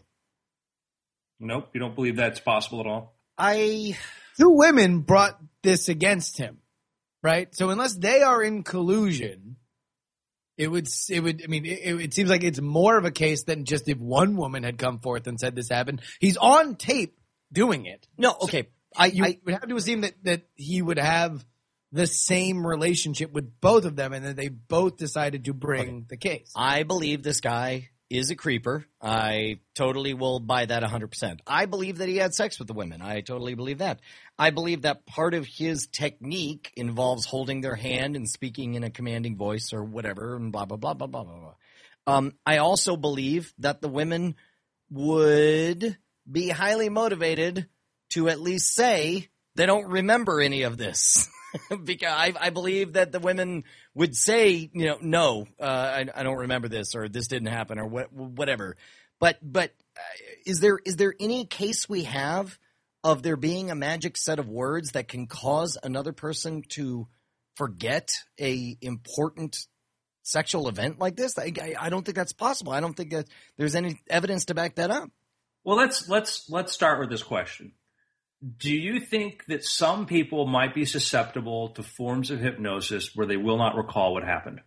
Nope, you don't believe that's possible at all? I Two women brought this against him, right? So unless they are in collusion, it would it would I mean it, it seems like it's more of a case than just if one woman had come forth and said this happened. He's on tape doing it. no. Okay, I, You I would have to assume that that he would have the same relationship with both of them, and then they both decided to bring the case. I believe this guy is a creeper. I totally will buy that one hundred percent. I believe that he had sex with the women. I totally believe that. I believe that part of his technique involves holding their hand and speaking in a commanding voice or whatever, and blah, blah, blah, blah, blah, blah, blah. Um, I also believe that the women would be highly motivated to at least say they don't remember any of this. Because I, I believe that the women would say, you know, no, uh, I, I don't remember this, or this didn't happen, or what, whatever. But but uh, is there is there any case we have of there being a magic set of words that can cause another person to forget a important sexual event like this? I, I, I don't think that's possible. I don't think that there's any evidence to back that up. Well, let's let's let's start with this question. Do you think that some people might be susceptible to forms of hypnosis where they will not recall what happened?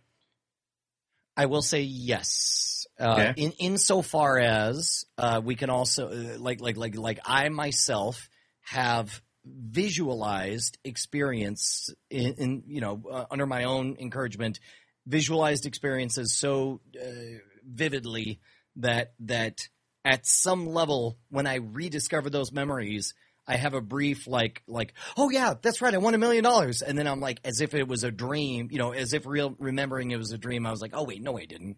I will say yes. Uh, Okay. in insofar as uh, we can also uh, like like like like I myself have visualized experience in, in you know, uh, under my own encouragement, visualized experiences so uh, vividly that that at some level, when I rediscover those memories, I have a brief like like oh yeah, that's right, I won a million dollars, and then I'm like, as if it was a dream, you know, as if real remembering it was a dream. I was like, oh wait, no, I didn't.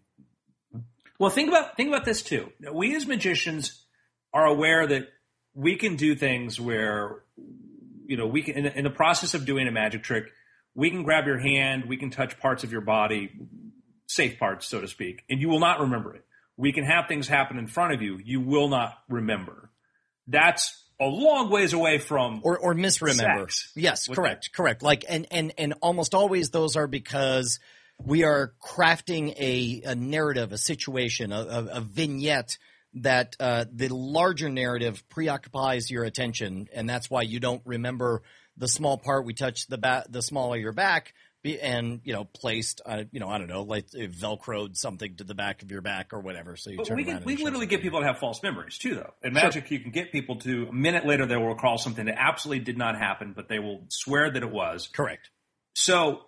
Well, think about think about this too. We as magicians are aware that we can do things where, you know, we can in, in the process of doing a magic trick, we can grab your hand, we can touch parts of your body, safe parts, so to speak, and you will not remember it. We can have things happen in front of you, you will not remember. That's a long ways away from or or misremember. Sex. Yes, With correct, that. correct. Like and and and almost always those are because we are crafting a, a narrative, a situation, a, a, a vignette that uh, the larger narrative preoccupies your attention, and that's why you don't remember the small part we touched the ba- the small of your back. And, you know, placed, uh, you know, I don't know, like Velcroed something to the back of your back or whatever. So you But turn we around can, and we show literally something. get people to have false memories too, though. In magic, you can get people to a minute later they will recall something that absolutely did not happen, but they will swear that it was. Correct. So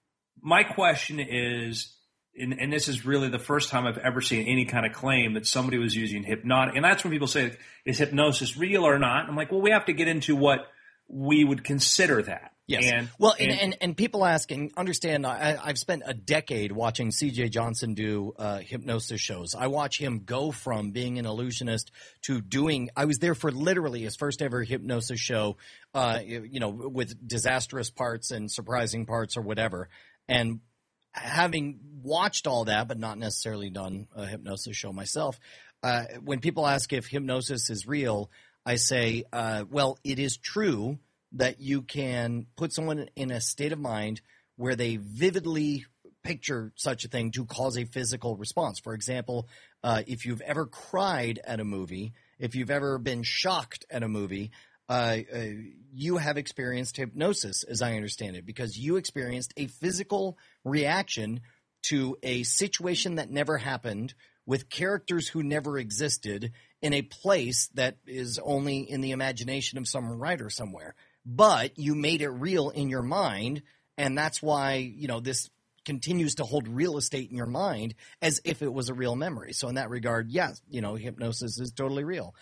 my question is, and, and this is really the first time I've ever seen any kind of claim that somebody was using hypnotic, and that's when people say, is hypnosis real or not? I'm like, well, we have to get into what we would consider that. Yes. And, well, and, and, and, and people ask and understand, I, I've spent a decade watching C J Johnson do uh, hypnosis shows. I watch him go from being an illusionist to doing – I was there for literally his first ever hypnosis show, uh, you know, with disastrous parts and surprising parts or whatever. And having watched all that but not necessarily done a hypnosis show myself, uh, when people ask if hypnosis is real, I say, uh, well, it is true – that you can put someone in a state of mind where they vividly picture such a thing to cause a physical response. For example, uh, if you've ever cried at a movie, if you've ever been shocked at a movie, uh, uh, you have experienced hypnosis, as I understand it, because you experienced a physical reaction to a situation that never happened with characters who never existed in a place that is only in the imagination of some writer somewhere. But you made it real in your mind, and that's why, you know, this continues to hold real estate in your mind as if it was a real memory. So in that regard, yes, you know, hypnosis is totally real.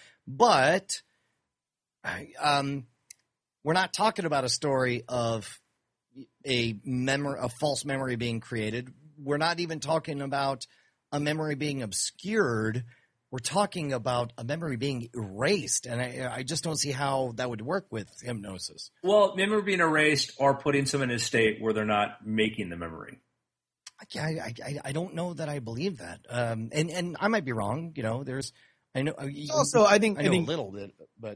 But um, we're not talking about a story of a memory, a false memory being created. We're not even talking about a memory being obscured. We're talking about a memory being erased, and I, I just don't see how that would work with hypnosis. well, memory being erased or putting someone in a state where they're not making the memory. I, I, I, I don't know that I believe that, um, and and I might be wrong. You know, there's I know Also, I think I I, know think a little bit, but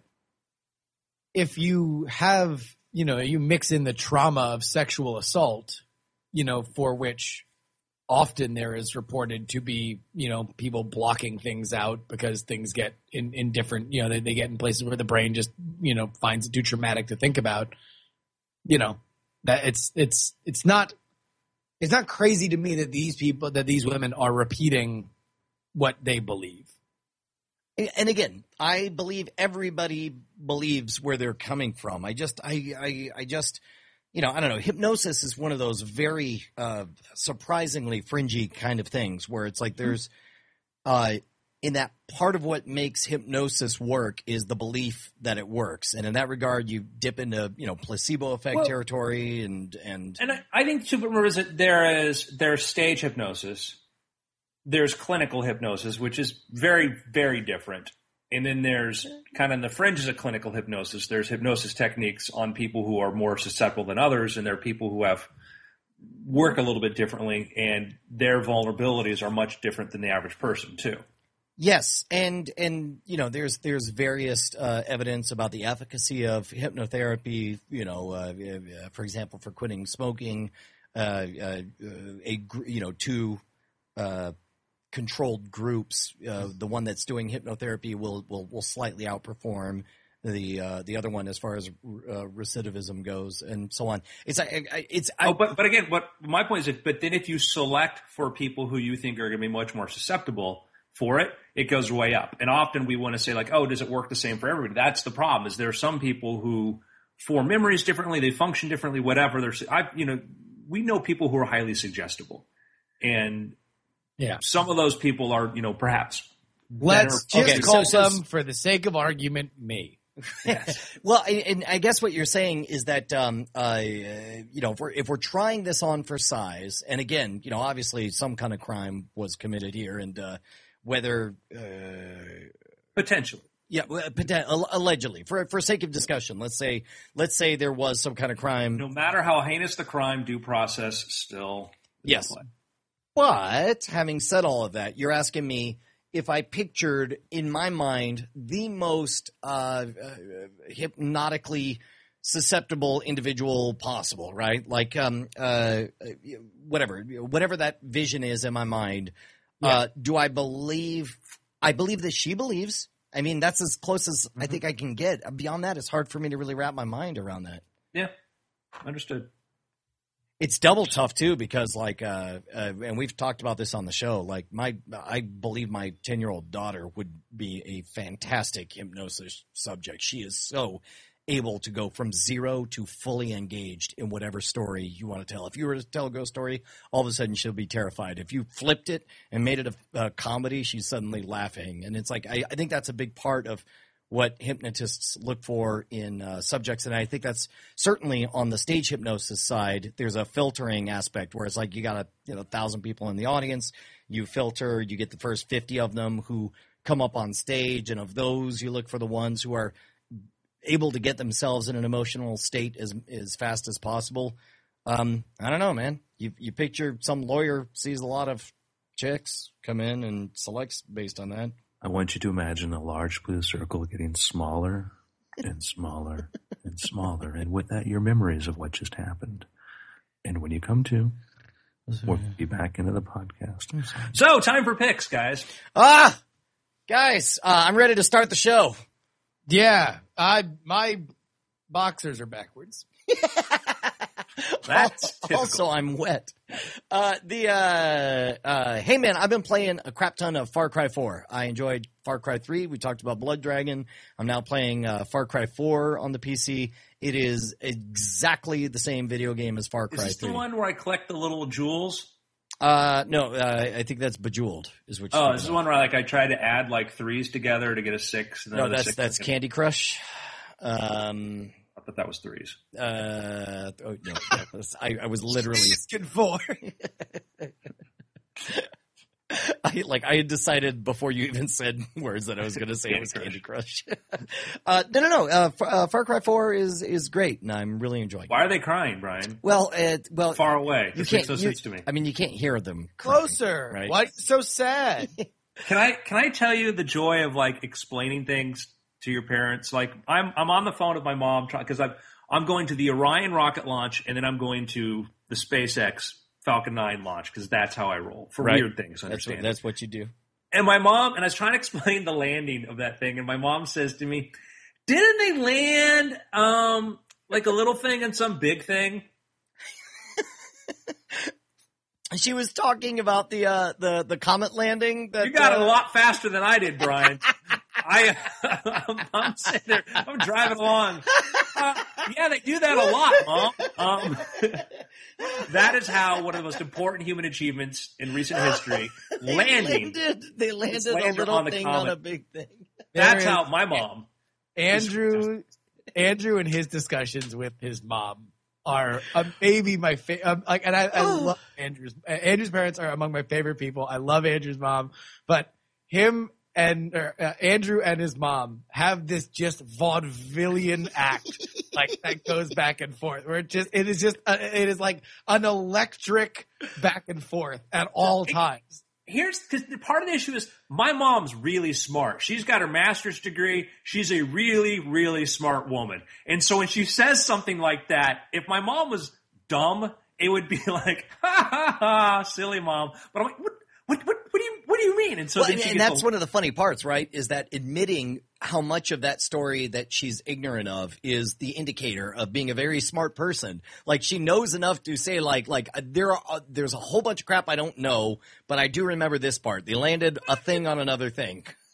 if you have, you know, you mix in the trauma of sexual assault, you know, for which often there is reported to be, you know, people blocking things out because things get in, in different, you know, they, they get in places where the brain just, you know, finds it too traumatic to think about, you know, that it's, it's, it's not, it's not crazy to me that these people, that these women are repeating what they believe. and again, I believe everybody believes where they're coming from. I just, I, I, I just, you know, I don't know. Hypnosis is one of those very uh, surprisingly fringy kind of things where it's like there's, uh, in that part of what makes hypnosis work is the belief that it works. And in that regard, you dip into, you know, placebo effect Well, territory and, and, And I, I think too, remember that there is there's stage hypnosis, there's clinical hypnosis, which is very, very different. And then there's kind of in the fringes of clinical hypnosis, there's hypnosis techniques on people who are more susceptible than others, and there are people who have work a little bit differently, and their vulnerabilities are much different than the average person too. yes. And, and, you know, there's, there's various uh, evidence about the efficacy of hypnotherapy, you know, uh, uh, for example, for quitting smoking, uh, uh, a, gr- you know, two, uh, controlled groups. Uh, the one that's doing hypnotherapy will will, will slightly outperform the uh, the other one as far as uh, recidivism goes, and so on. It's I, I, it's I, Oh, but but again, what my point is, that, but then if you select for people who you think are going to be much more susceptible for it, it goes way up. And often we want to say like, oh, does it work the same for everybody? That's the problem. Is there are some people who form memories differently, they function differently, whatever. There's, I, you know, we know people who are highly suggestible, and Yeah. some of those people are, you know, perhaps. Let's better- just Okay, call so- so- them, for the sake of argument, me. Well, I- and I guess what you're saying is that, um, uh, you know, if we're, if we're trying this on for size, and again, you know, obviously some kind of crime was committed here, and uh, whether, uh, potentially. yeah, well, poten- al- allegedly, for for sake of discussion, let's say let's say there was some kind of crime. No matter how heinous the crime, due process still. is Yes. in play. But having said all of that, you're asking me if I pictured in my mind the most uh, uh, hypnotically susceptible individual possible, right? Like, um, uh, whatever, whatever that vision is in my mind. Uh, do I believe? I believe that she believes. I mean, that's as close as I think I can get. Beyond that, it's hard for me to really wrap my mind around that. Yeah, understood. It's double tough too because, like, uh, uh, and we've talked about this on the show. Like, my, I believe my ten-year-old daughter would be a fantastic hypnosis subject. She is so able to go from zero to fully engaged in whatever story you want to tell. If you were to tell a ghost story, all of a sudden she'll be terrified. If you flipped it and made it a, a comedy, she's suddenly laughing. And it's like, I, I think that's a big part of what hypnotists look for in uh, subjects. And I think that's certainly on the stage hypnosis side, there's a filtering aspect where it's like you got a you know, thousand people in the audience, you filter, you get the first fifty of them who come up on stage. And of those, you look for the ones who are able to get themselves in an emotional state as as fast as possible. Um, I don't know, man. You you picture some lawyer sees a lot of chicks come in and selects based on that. I want you to imagine a large blue circle getting smaller and smaller and smaller. And with that, your memories of what just happened. And when you come to, we'll be back into the podcast. So, time for picks, guys. Ah, guys, uh, I'm ready to start the show. Yeah, I my boxers are backwards. That's typical. Also, I'm wet. Uh, the uh, uh, hey man, I've been playing a crap ton of Far Cry four. I enjoyed Far Cry three. We talked about Blood Dragon. I'm now playing uh, Far Cry four on the P C. It is exactly the same video game as Far Is Cry this three. the one where I collect the little jewels? Uh, no, uh, I think that's Bejeweled. Is what? You're Oh, talking this is about. the one where like I try to add like threes together to get a six. And then No, another that's six that's to get- Candy Crush. Um, I thought that was threes. uh, oh, no, that was- I, I was literally. Asking for. I like I had decided before you even said words that I was going to say it was Candy Crush. uh, no, no, no. Uh, F- uh, Far Cry four is is great, and I'm really enjoying it. Why are they crying, Brian? Well, uh, well, Far away. you This can't. makes no you- sense to me. I mean, you can't hear them crying, Closer. right? Why so sad? Can I can I tell you the joy of like explaining things to your parents? Like I'm I'm on the phone with my mom because I'm I'm going to the Orion rocket launch and then I'm going to the SpaceX Falcon nine launch because that's how I roll for Right. weird things. That's what, Understand? that's what you do. And my mom and I was trying to explain the landing of that thing, and my mom says to me, "Didn't they land um like a little thing and some big thing?" She was talking about the uh, the the comet landing. That You got uh, it a lot faster than I did, Brian. I, I'm, I'm sitting there, I'm driving along. Uh, yeah, they do that a lot, Mom. Um, that is how one of the most important human achievements in recent history, They landing. landed, they landed a landed little on the thing comet. on a big thing. That's There is- how my mom. Andrew, Andrew, and his discussions with his mom are uh, maybe my favorite. Um, like, and I, I love Andrew's. Uh, Andrew's parents are among my favorite people. I love Andrew's mom, but him and uh, uh, Andrew and his mom have this just vaudevillian act, like that goes back and forth. Where it just it is just uh, it is like an electric back and forth at all times. Here's because part of the issue is my mom's really smart. She's got her master's degree. She's a really, really smart woman. And so when she says something like that, if my mom was dumb, it would be like, ha ha ha, silly mom. But I'm like, what, what, what, what do you, what do you mean? And so Well, then and, she and gets that's a- one of the funny parts, right? Is that admitting how much of that story that she's ignorant of is the indicator of being a very smart person. Like she knows enough to say, like, like uh, there are uh, there's a whole bunch of crap I don't know, but I do remember this part. They landed a thing on another thing.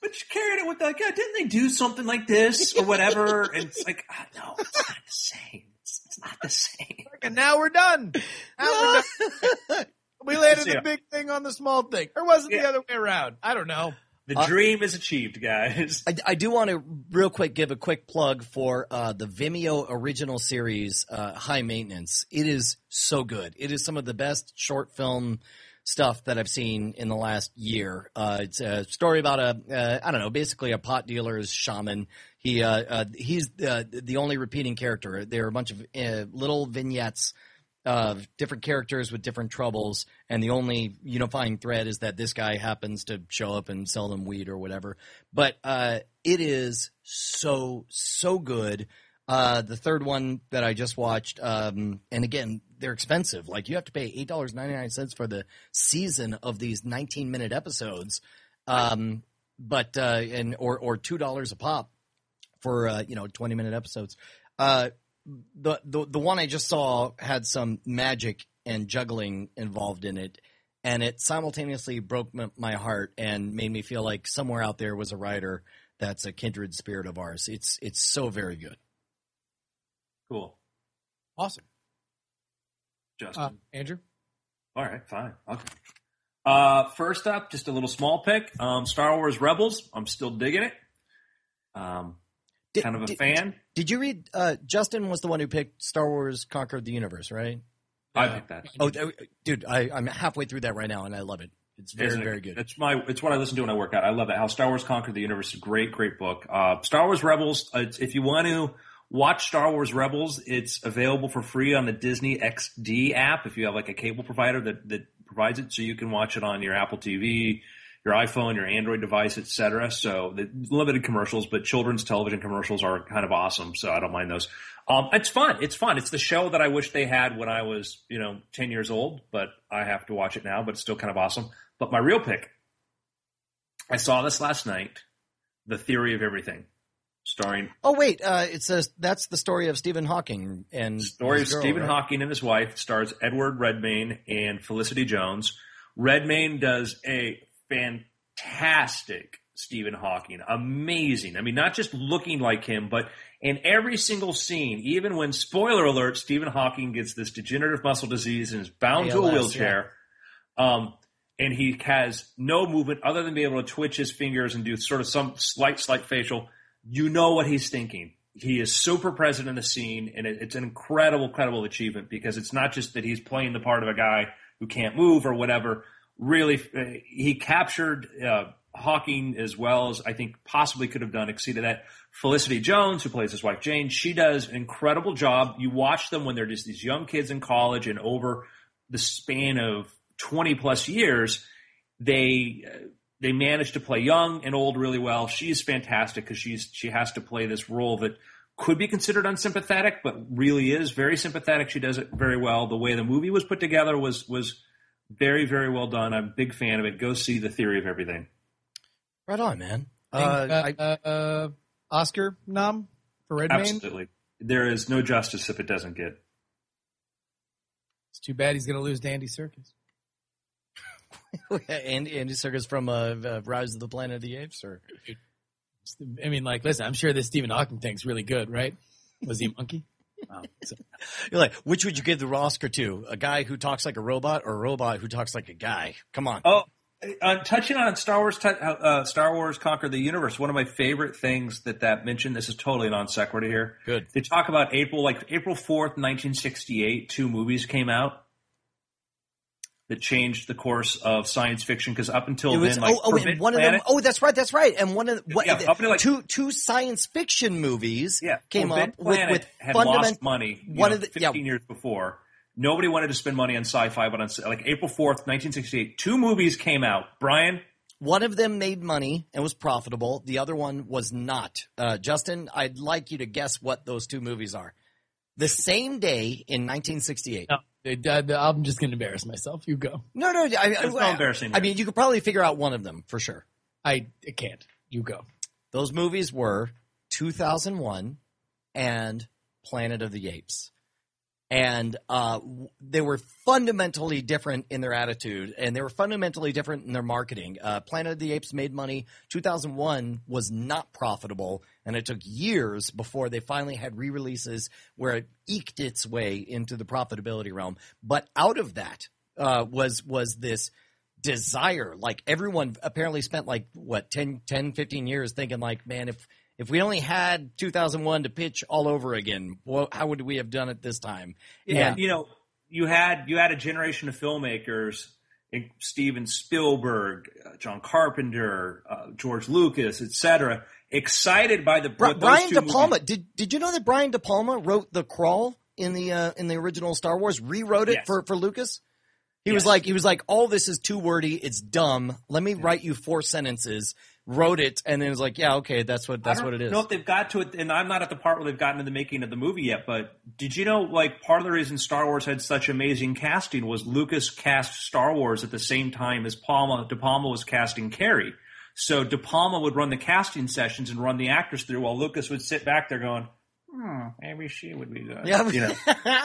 but you carried it with like, yeah, didn't they do something like this or whatever? And it's like, oh, no, it's not the same. It's, it's not the same. And now we're done. Now we're done. We landed Yeah. the big thing on the small thing. Or was it Yeah. the other way around? I don't know. The Uh, dream is achieved, guys. I, I do want to real quick give a quick plug for uh, the Vimeo original series, uh, High Maintenance. It is so good. It is some of the best short film stuff that I've seen in the last year. Uh, it's a story about a, uh, I don't know, basically a pot dealer's shaman. He, uh, uh, he's uh, the only repeating character. There are a bunch of uh, little vignettes of different characters with different troubles, and the only unifying thread is that this guy happens to show up and sell them weed or whatever. But uh, it is so, so good. Uh, the third one that I just watched, um, and again, they're expensive. Like, you have to pay eight dollars and ninety-nine cents for the season of these nineteen-minute episodes, um, but uh, and or or two dollars a pop for uh, you know twenty-minute episodes. Uh, The, the the one I just saw had some magic and juggling involved in it, and it simultaneously broke m- my heart and made me feel like somewhere out there was a writer that's a kindred spirit of ours. It's it's so very good. Cool. Awesome. Justin. Uh, Andrew? All right, fine. Okay. Uh, first up, just a little small pick. Um, Star Wars Rebels. I'm still digging it. Um, Did, kind of a did, fan. Did you read? Uh, Justin was the one who picked Star Wars Conquered the Universe, right? I Yeah. picked that. Oh, uh, dude, I, I'm halfway through that right now, and I love it. It's very, Isn't it? very good. It's my. It's what I listen to when I work out. I love it. How Star Wars Conquered the Universe is a great, great book. Uh, Star Wars Rebels. Uh, it's, if you want to watch Star Wars Rebels, it's available for free on the Disney X D app. If you have like a cable provider that that provides it, so you can watch it on your Apple T V, your iPhone, your Android device, et cetera. So the limited commercials, but children's television commercials are kind of awesome. So I don't mind those. Um, it's fun. It's fun. It's the show that I wish they had when I was, you know, ten years old, but I have to watch it now, but it's still kind of awesome. But my real pick, I saw this last night, The Theory of Everything, starring Oh wait, uh, it's a that's the story of Stephen Hawking and story of his girl, Stephen right? Hawking and his wife. Stars Edward Redmayne and Felicity Jones. Redmayne does a fantastic Stephen Hawking. Amazing. I mean, not just looking like him, but in every single scene, even when, spoiler alert, Stephen Hawking gets this degenerative muscle disease and is bound to A L S, a wheelchair. Um, and he has no movement other than being able to twitch his fingers and do sort of some slight, slight facial. You know what he's thinking. He is super present in the scene, and it, it's an incredible, incredible achievement because it's not just that he's playing the part of a guy who can't move or whatever. Really, uh, he captured uh, Hawking as well as I think possibly could have done, exceeded that. Felicity Jones, who plays his wife Jane, she does an incredible job. You watch them when they're just these young kids in college, and over the span of twenty plus years, they uh, they manage to play young and old really well. She's fantastic because she's she has to play this role that could be considered unsympathetic, but really is very sympathetic. She does it very well. The way the movie was put together was was very, very well done. I'm a big fan of it. Go see The Theory of Everything. Right on, man. Uh, Uh, I, uh, uh, Oscar nom for Redmayne? Absolutely. There is no justice if it doesn't get. It's too bad he's going to lose to Andy Serkis. Andy, Andy Serkis from uh, uh, Rise of the Planet of the Apes, or I mean, like, listen, I'm sure this Stephen Hawking thing's really good, right? Was he a monkey? Oh, so- you're like, which would you give the Oscar to? A guy who talks like a robot, or a robot who talks like a guy? Come on. Oh, uh, touching on Star Wars, uh, Star Wars Conquer the Universe. One of my favorite things that that mentioned. This is totally non sequitur here. Good. They talk about April, like April fourth, nineteen sixty-eight. Two movies came out that changed the course of science fiction because up until It was, then, like oh, oh, and Forbidden one of Planet, them. Oh, that's right, that's right. And one of the, what, Yeah, up until, like- two two science fiction movies yeah, came Forbidden up with, Planet with had fundament. lost money. You one know, of the fifteen yeah, years before. Nobody wanted to spend money on sci-fi, but on like April fourth, nineteen sixty-eight, two movies came out. Brian. one of them made money and was profitable. The other one was not. Uh, Justin, I'd like you to guess what those two movies are. The same day in nineteen sixty-eight. no, it, uh, I'm just going to embarrass myself. You go. No, no, I, There's no I, embarrassing I here. mean, you could probably figure out one of them for sure. I, I can't. You go. Those movies were two thousand one and Planet of the Apes. And uh, they were fundamentally different in their attitude, and they were fundamentally different in their marketing. Uh, Planet of the Apes made money. two thousand one was not profitable, and it took years before they finally had re-releases where it eked its way into the profitability realm. But out of that uh, was was this desire. Like, everyone apparently spent like, what, ten, ten, fifteen years thinking like, man, if – if we only had two thousand one to pitch all over again, well, how would we have done it this time? Yeah, and, you know, you had you had a generation of filmmakers, Steven Spielberg, uh, John Carpenter, uh, George Lucas, et cetera, excited by the Bri- Brian De Palma. Movies. Did Did you know that Brian De Palma wrote The Crawl in the uh, in the original Star Wars? Rewrote it yes. for for Lucas. He yes. was like he was like, all this is too wordy. It's dumb. Let me yeah. write you four sentences. Wrote it, and then was like, yeah, okay, that's what that's what it is. I don't know if they've got to it, and I'm not at the part where they've gotten to the making of the movie yet, but did you know, like, part of the reason Star Wars had such amazing casting was Lucas cast Star Wars at the same time as Palma, De Palma was casting Carrie. So De Palma would run the casting sessions and run the actors through, while Lucas would sit back there going, hmm, maybe she would be good. Yeah. You know?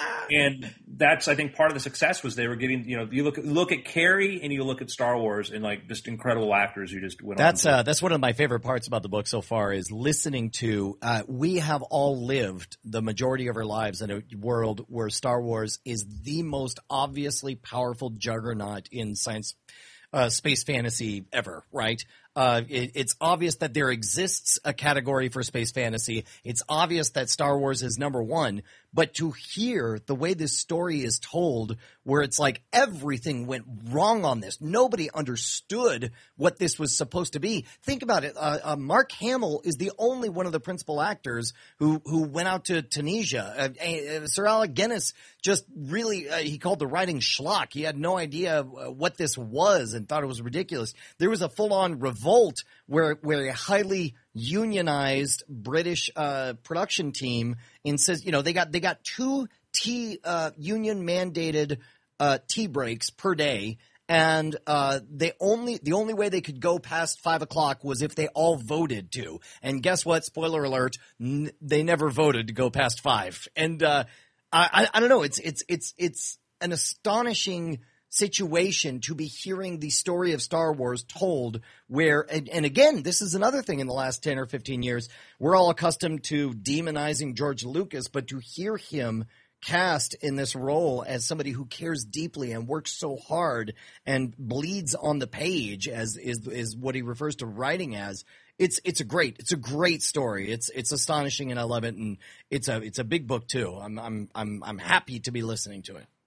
And that's, I think, part of the success was they were getting, you know, you look, look at Carrie and you look at Star Wars and, like, just incredible actors who just went that's, on. Uh, that's one of my favorite parts about the book so far is listening to, uh, we have all lived the majority of our lives in a world where Star Wars is the most obviously powerful juggernaut in science Uh, space fantasy ever, right? Uh, it, it's obvious that there exists a category for space fantasy. It's obvious that Star Wars is number one. But to hear the way this story is told, where it's like everything went wrong on this, nobody understood what this was supposed to be. Think about it. Uh, uh, Mark Hamill is the only one of the principal actors who who went out to Tunisia. Uh, uh, Sir Alec Guinness just really uh, he called the writing schlock. He had no idea what this was and thought it was ridiculous. There was a full-on revolt where where a highly unionized British uh, production team insists, you know, they got they got two tea uh, union mandated uh, tea breaks per day, and uh, they only the only way they could go past five o'clock was if they all voted to. And guess what? Spoiler alert: n- they never voted to go past five. And uh, I, I I don't know. It's it's it's it's an astonishing situation to be hearing the story of Star Wars told where, and, and again, this is another thing in the last ten or fifteen years, we're all accustomed to demonizing George Lucas, but to hear him cast in this role as somebody who cares deeply and works so hard and bleeds on the page, as is is what he refers to writing as, it's it's a great it's a great story. It's it's astonishing and I love it, and it's a it's a big book too. I'm I'm I'm I'm happy to be listening to it.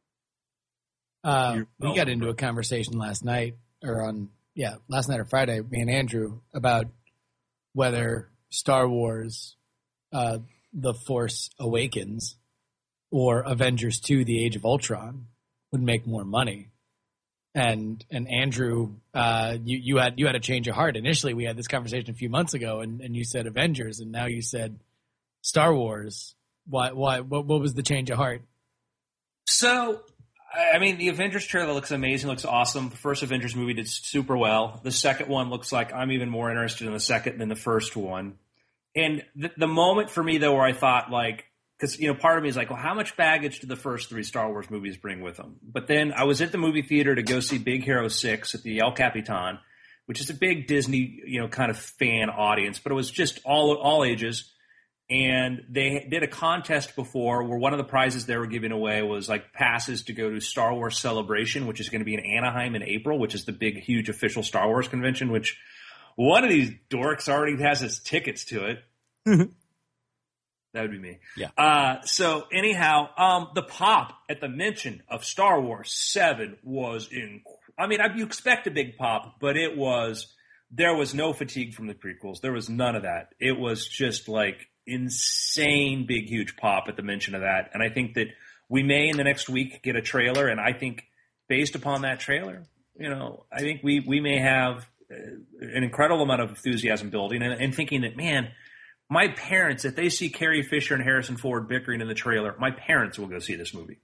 Uh, we got into a conversation last night, or on, yeah, last night or Friday, me and Andrew, about whether Star Wars, uh, The Force Awakens, or Avengers two, The Age of Ultron would make more money. And and Andrew, uh, you, you had you had a change of heart. Initially, we had this conversation a few months ago, and, and you said Avengers, and now you said Star Wars. Why? Why? What, what was the change of heart? So... I mean, the Avengers trailer looks amazing, looks awesome. The first Avengers movie did super well. The second one looks like I'm even more interested in the second than the first one. And the, the moment for me, though, where I thought, like, because, you know, part of me is like, well, how much baggage did the first three Star Wars movies bring with them? But then I was at the movie theater to go see Big Hero six at the El Capitan, which is a big Disney, you know, kind of fan audience, but it was just all all ages. And they did a contest before where one of the prizes they were giving away was like passes to go to Star Wars Celebration, which is going to be in Anaheim in April, which is the big, huge official Star Wars convention, which one of these dorks already has his tickets to it. That would be me. Yeah. Uh, so anyhow, um, the pop at the mention of Star Wars seven was in, I mean, I, you expect a big pop, but it was, there was no fatigue from the prequels. There was none of that. It was just like, insane, big, huge pop at the mention of that. And I think that we may in the next week get a trailer. And I think based upon that trailer, you know, I think we, we may have an incredible amount of enthusiasm building and, and thinking that, man, my parents, if they see Carrie Fisher and Harrison Ford bickering in the trailer, my parents will go see this movie.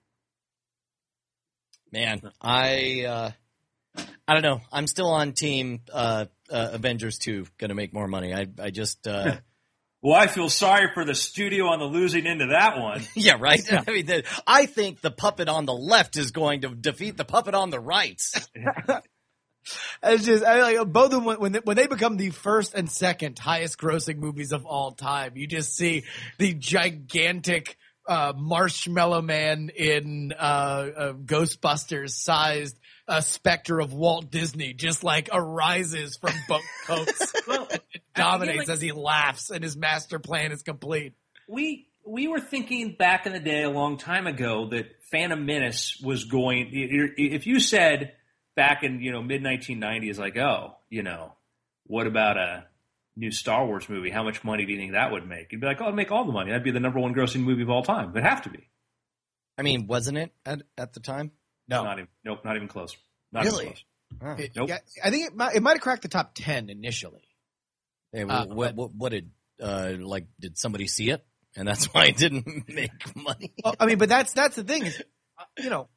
Man, I, uh, I don't know. I'm still on team, uh, uh Avengers two, going to make more money. I, I just, uh, Well, I feel sorry for the studio on the losing end of that one. Yeah, right. I mean, the, I think the puppet on the left is going to defeat the puppet on the right. It's just I like both of them when when they, when they become the first and second highest grossing movies of all time. You just see the gigantic uh, marshmallow man in uh, uh, Ghostbusters sized uh, specter of Walt Disney just like arises from both coats. Well, It dominates like, as he laughs and his master plan is complete. we we were thinking back in the day a long time ago that Phantom Menace was going. If you said back in you know mid nineteen nineties, like oh you know what about a new Star Wars movie? How much money do you think that would make? You'd be like, oh, it'd make all the money. That'd be the number one grossing movie of all time. It'd have to be. I mean, wasn't it at, at the time? No, Not even. Nope. Not even close. Not Really? even close. Oh. It- Nope. yeah, I think it might, it might have cracked the top ten initially. Hey, Uh, what, what, what did uh, like? Did somebody see it, and that's why it didn't make money? Well, I mean, but that's that's the thing is, uh, you know,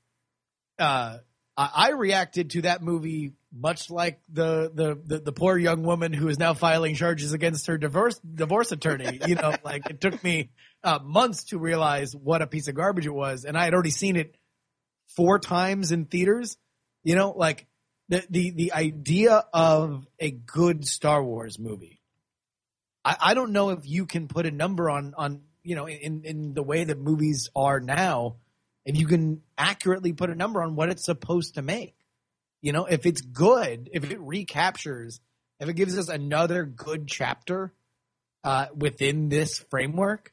uh, I, I reacted to that movie much like the, the the the poor young woman who is now filing charges against her divorce divorce attorney. You know, like it took me uh, months to realize what a piece of garbage it was, and I had already seen it four times in theaters. You know, like the the the idea of a good Star Wars movie. I, I don't know if you can put a number on on you know in in the way that movies are now, if you can accurately put a number on what it's supposed to make. You know, if it's good, if it recaptures, if it gives us another good chapter uh, within this framework,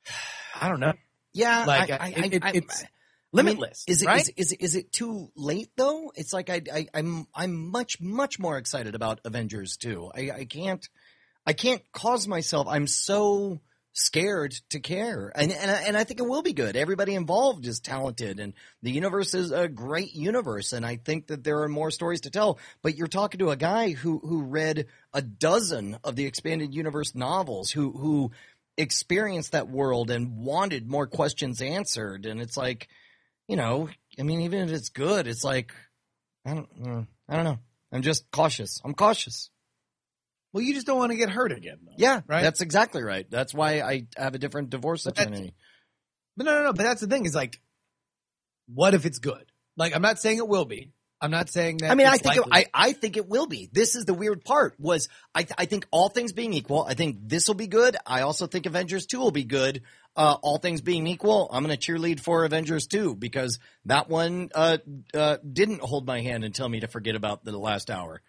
I don't know. Yeah, Like I, uh, I, it, it, I, it's I limitless. mean, is it, right? is, is, is it too late though? It's like I, I, I'm I'm much much more excited about Avengers two. I, I can't I can't cause myself. I'm so scared to care, and and I- and I think it will be good. Everybody involved is talented, and the universe is a great universe, and I think that there are more stories to tell. But you're talking to a guy who who read a dozen of the expanded universe novels, who who experienced that world and wanted more questions answered, and it's like, you know, I mean, even if it's good, it's like, I don't, uh, I don't know. I'm just cautious. I'm cautious. Well, you just don't want to get hurt again, though. Yeah, Right? That's exactly right. That's why I have a different divorce But that's- attorney. But no, no, no. But that's the thing is like, what if it's good? Like, I'm not saying it will be. I'm not saying that. I mean, I it's think it, likely. I, I think it will be. This is the weird part. Was I? th- I think all things being equal, I think this will be good. I also think Avengers two will be good. Uh, all things being equal, I'm going to cheerlead for Avengers two because that one uh, uh, didn't hold my hand and tell me to forget about the last hour.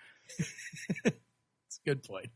It's a good point.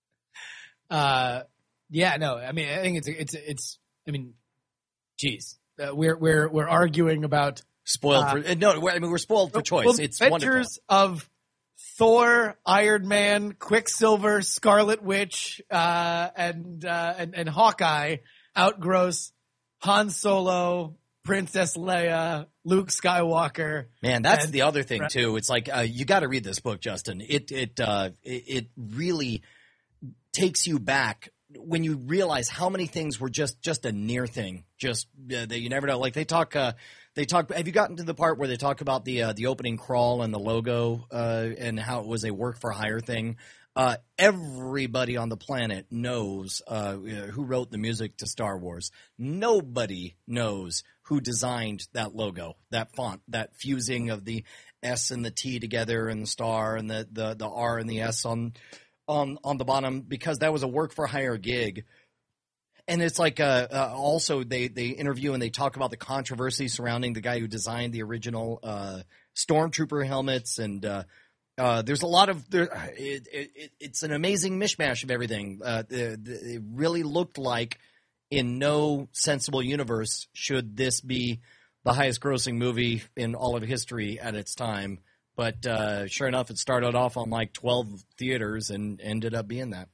Uh, yeah, no, I mean, I think it's it's it's. I mean, geez, uh, we're we're we're arguing about Spoiled Uh, for no. we're- I mean, we're spoiled for choice. well, It's wonderful. Adventures of Thor, Iron Man, Quicksilver, Scarlet Witch, uh, and uh, and and Hawkeye outgross Han Solo, Princess Leia, Luke Skywalker. Man, that's And- the other thing right. too. It's like uh, you got to read this book, Justin. It it uh, it, it really takes you back when you realize how many things were just just a near thing, just uh, that you never know. Like they talk, uh, they talk. Have you gotten to the part where they talk about the uh, the opening crawl and the logo uh, and how it was a work for hire thing? Uh, everybody on the planet knows uh, who wrote the music to Star Wars. Nobody knows who designed that logo, that font, that fusing of the S and the T together, and the star and the the, the R and the S on on on the bottom, because that was a work for hire gig. And it's like uh, uh, also they they interview and they talk about the controversy surrounding the guy who designed the original uh, Stormtrooper helmets, and uh, uh, there's a lot of there. It, it, it's an amazing mishmash of everything. Uh, the, the, it really looked like in no sensible universe should this be the highest grossing movie in all of history at its time. But uh, sure enough, it started off on like twelve theaters and ended up being that.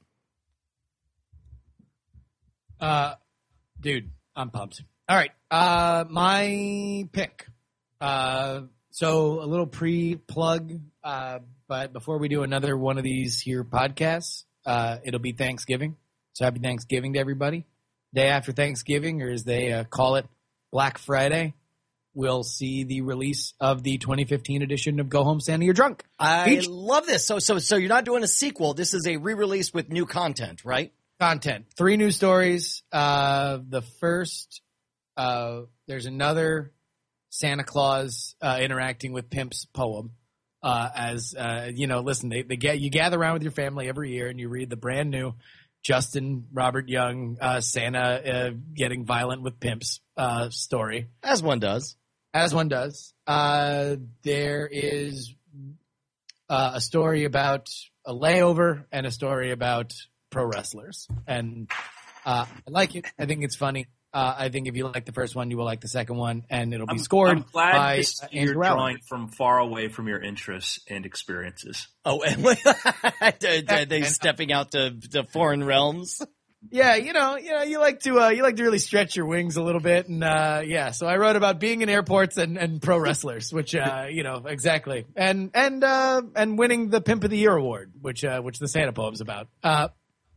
Uh, dude, I'm pumped. All right, uh, my pick. Uh, so a little pre-plug, uh, but before we do another one of these here podcasts, uh, it'll be Thanksgiving. So happy Thanksgiving to everybody. Day after Thanksgiving, or as they uh, call it, Black Friday, we'll see the release of the twenty fifteen edition of Go Home Santa You're Drunk. I Each- love this. So so so you're not doing a sequel. This is a re-release with new content, right? content. Three new stories. Uh, the first, uh, there's another Santa Claus uh, interacting with Pimp's poem. Uh, as uh, you know, listen, they, they get you gather around with your family every year and you read the brand new Justin Robert Young uh, Santa uh, getting violent with Pimp's uh, story, As one does. as one does. Uh, there is uh, a story about a layover and a story about pro wrestlers, and uh, I like it. I think it's funny. Uh, I think if you like the first one, you will like the second one, and it'll be I'm, scored I'm glad by this, uh, you're Andrew Allen. drawing from far away from your interests and experiences. Oh, and are they stepping out to, to foreign realms? Yeah, you know, you know, you like to uh, you like to really stretch your wings a little bit, and uh, yeah. So I wrote about being in airports and, and pro wrestlers, which uh, you know exactly, and and uh, and winning the Pimp of the Year award, which uh, which the Santa poem's about. Uh,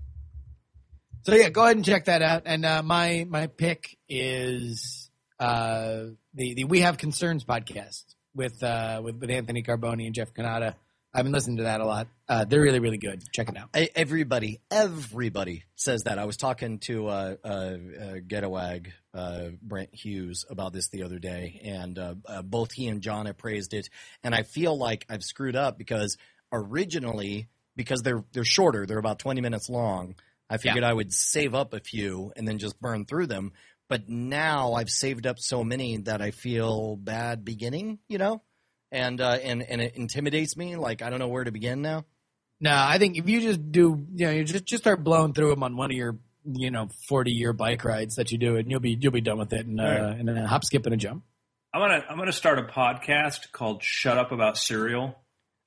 so yeah, go ahead and check that out. And uh, my my pick is uh, the the We Have Concerns podcast with uh, with with Anthony Carboni and Jeff Canada. I've been listening to that a lot. Uh, they're really, really good. Check it out. I, everybody, everybody says that. I was talking to uh, uh, uh, Getawag, uh, Brent Hughes, about this the other day, and uh, uh, both he and John have praised it. And I feel like I've screwed up because originally, because they're they're shorter, they're about twenty minutes long, I figured yeah. I would save up a few and then just burn through them. But now I've saved up so many that I feel bad beginning, you know? And uh, and and it intimidates me. Like I don't know where to begin now. No, I think if you just do, you know, you just just start blowing through them on one of your, you know, forty year bike rides that you do, and you'll be you'll be done with it in, uh, right. in a hop, skip, and a jump. I'm gonna I'm gonna start a podcast called "Shut Up About Cereal."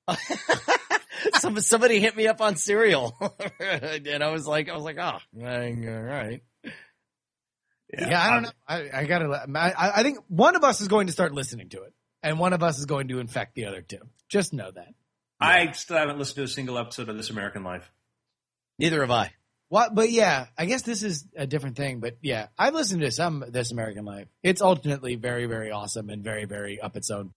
Some, somebody hit me up on Serial, and I was like, I was like, oh, all right. Yeah, yeah I don't know. I, I gotta. I, I think one of us is going to start listening to it. And one of us is going to infect the other two. Just know that. I still haven't listened to a single episode of This American Life. Neither have I. What? But yeah, I guess this is a different thing. But yeah, I've listened to some This American Life. It's ultimately very, very awesome and very, very up its own.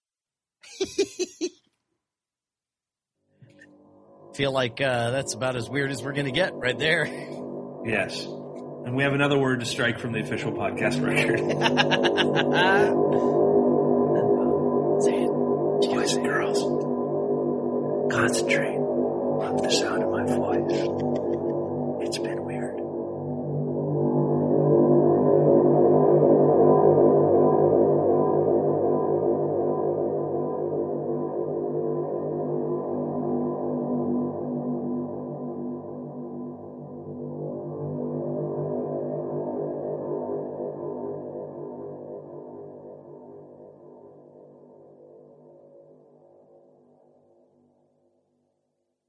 Feel like uh, that's about as weird as we're going to get right there. Yes. And we have another word to strike from the official podcast record. Say it. Boys and girls, concentrate on the sound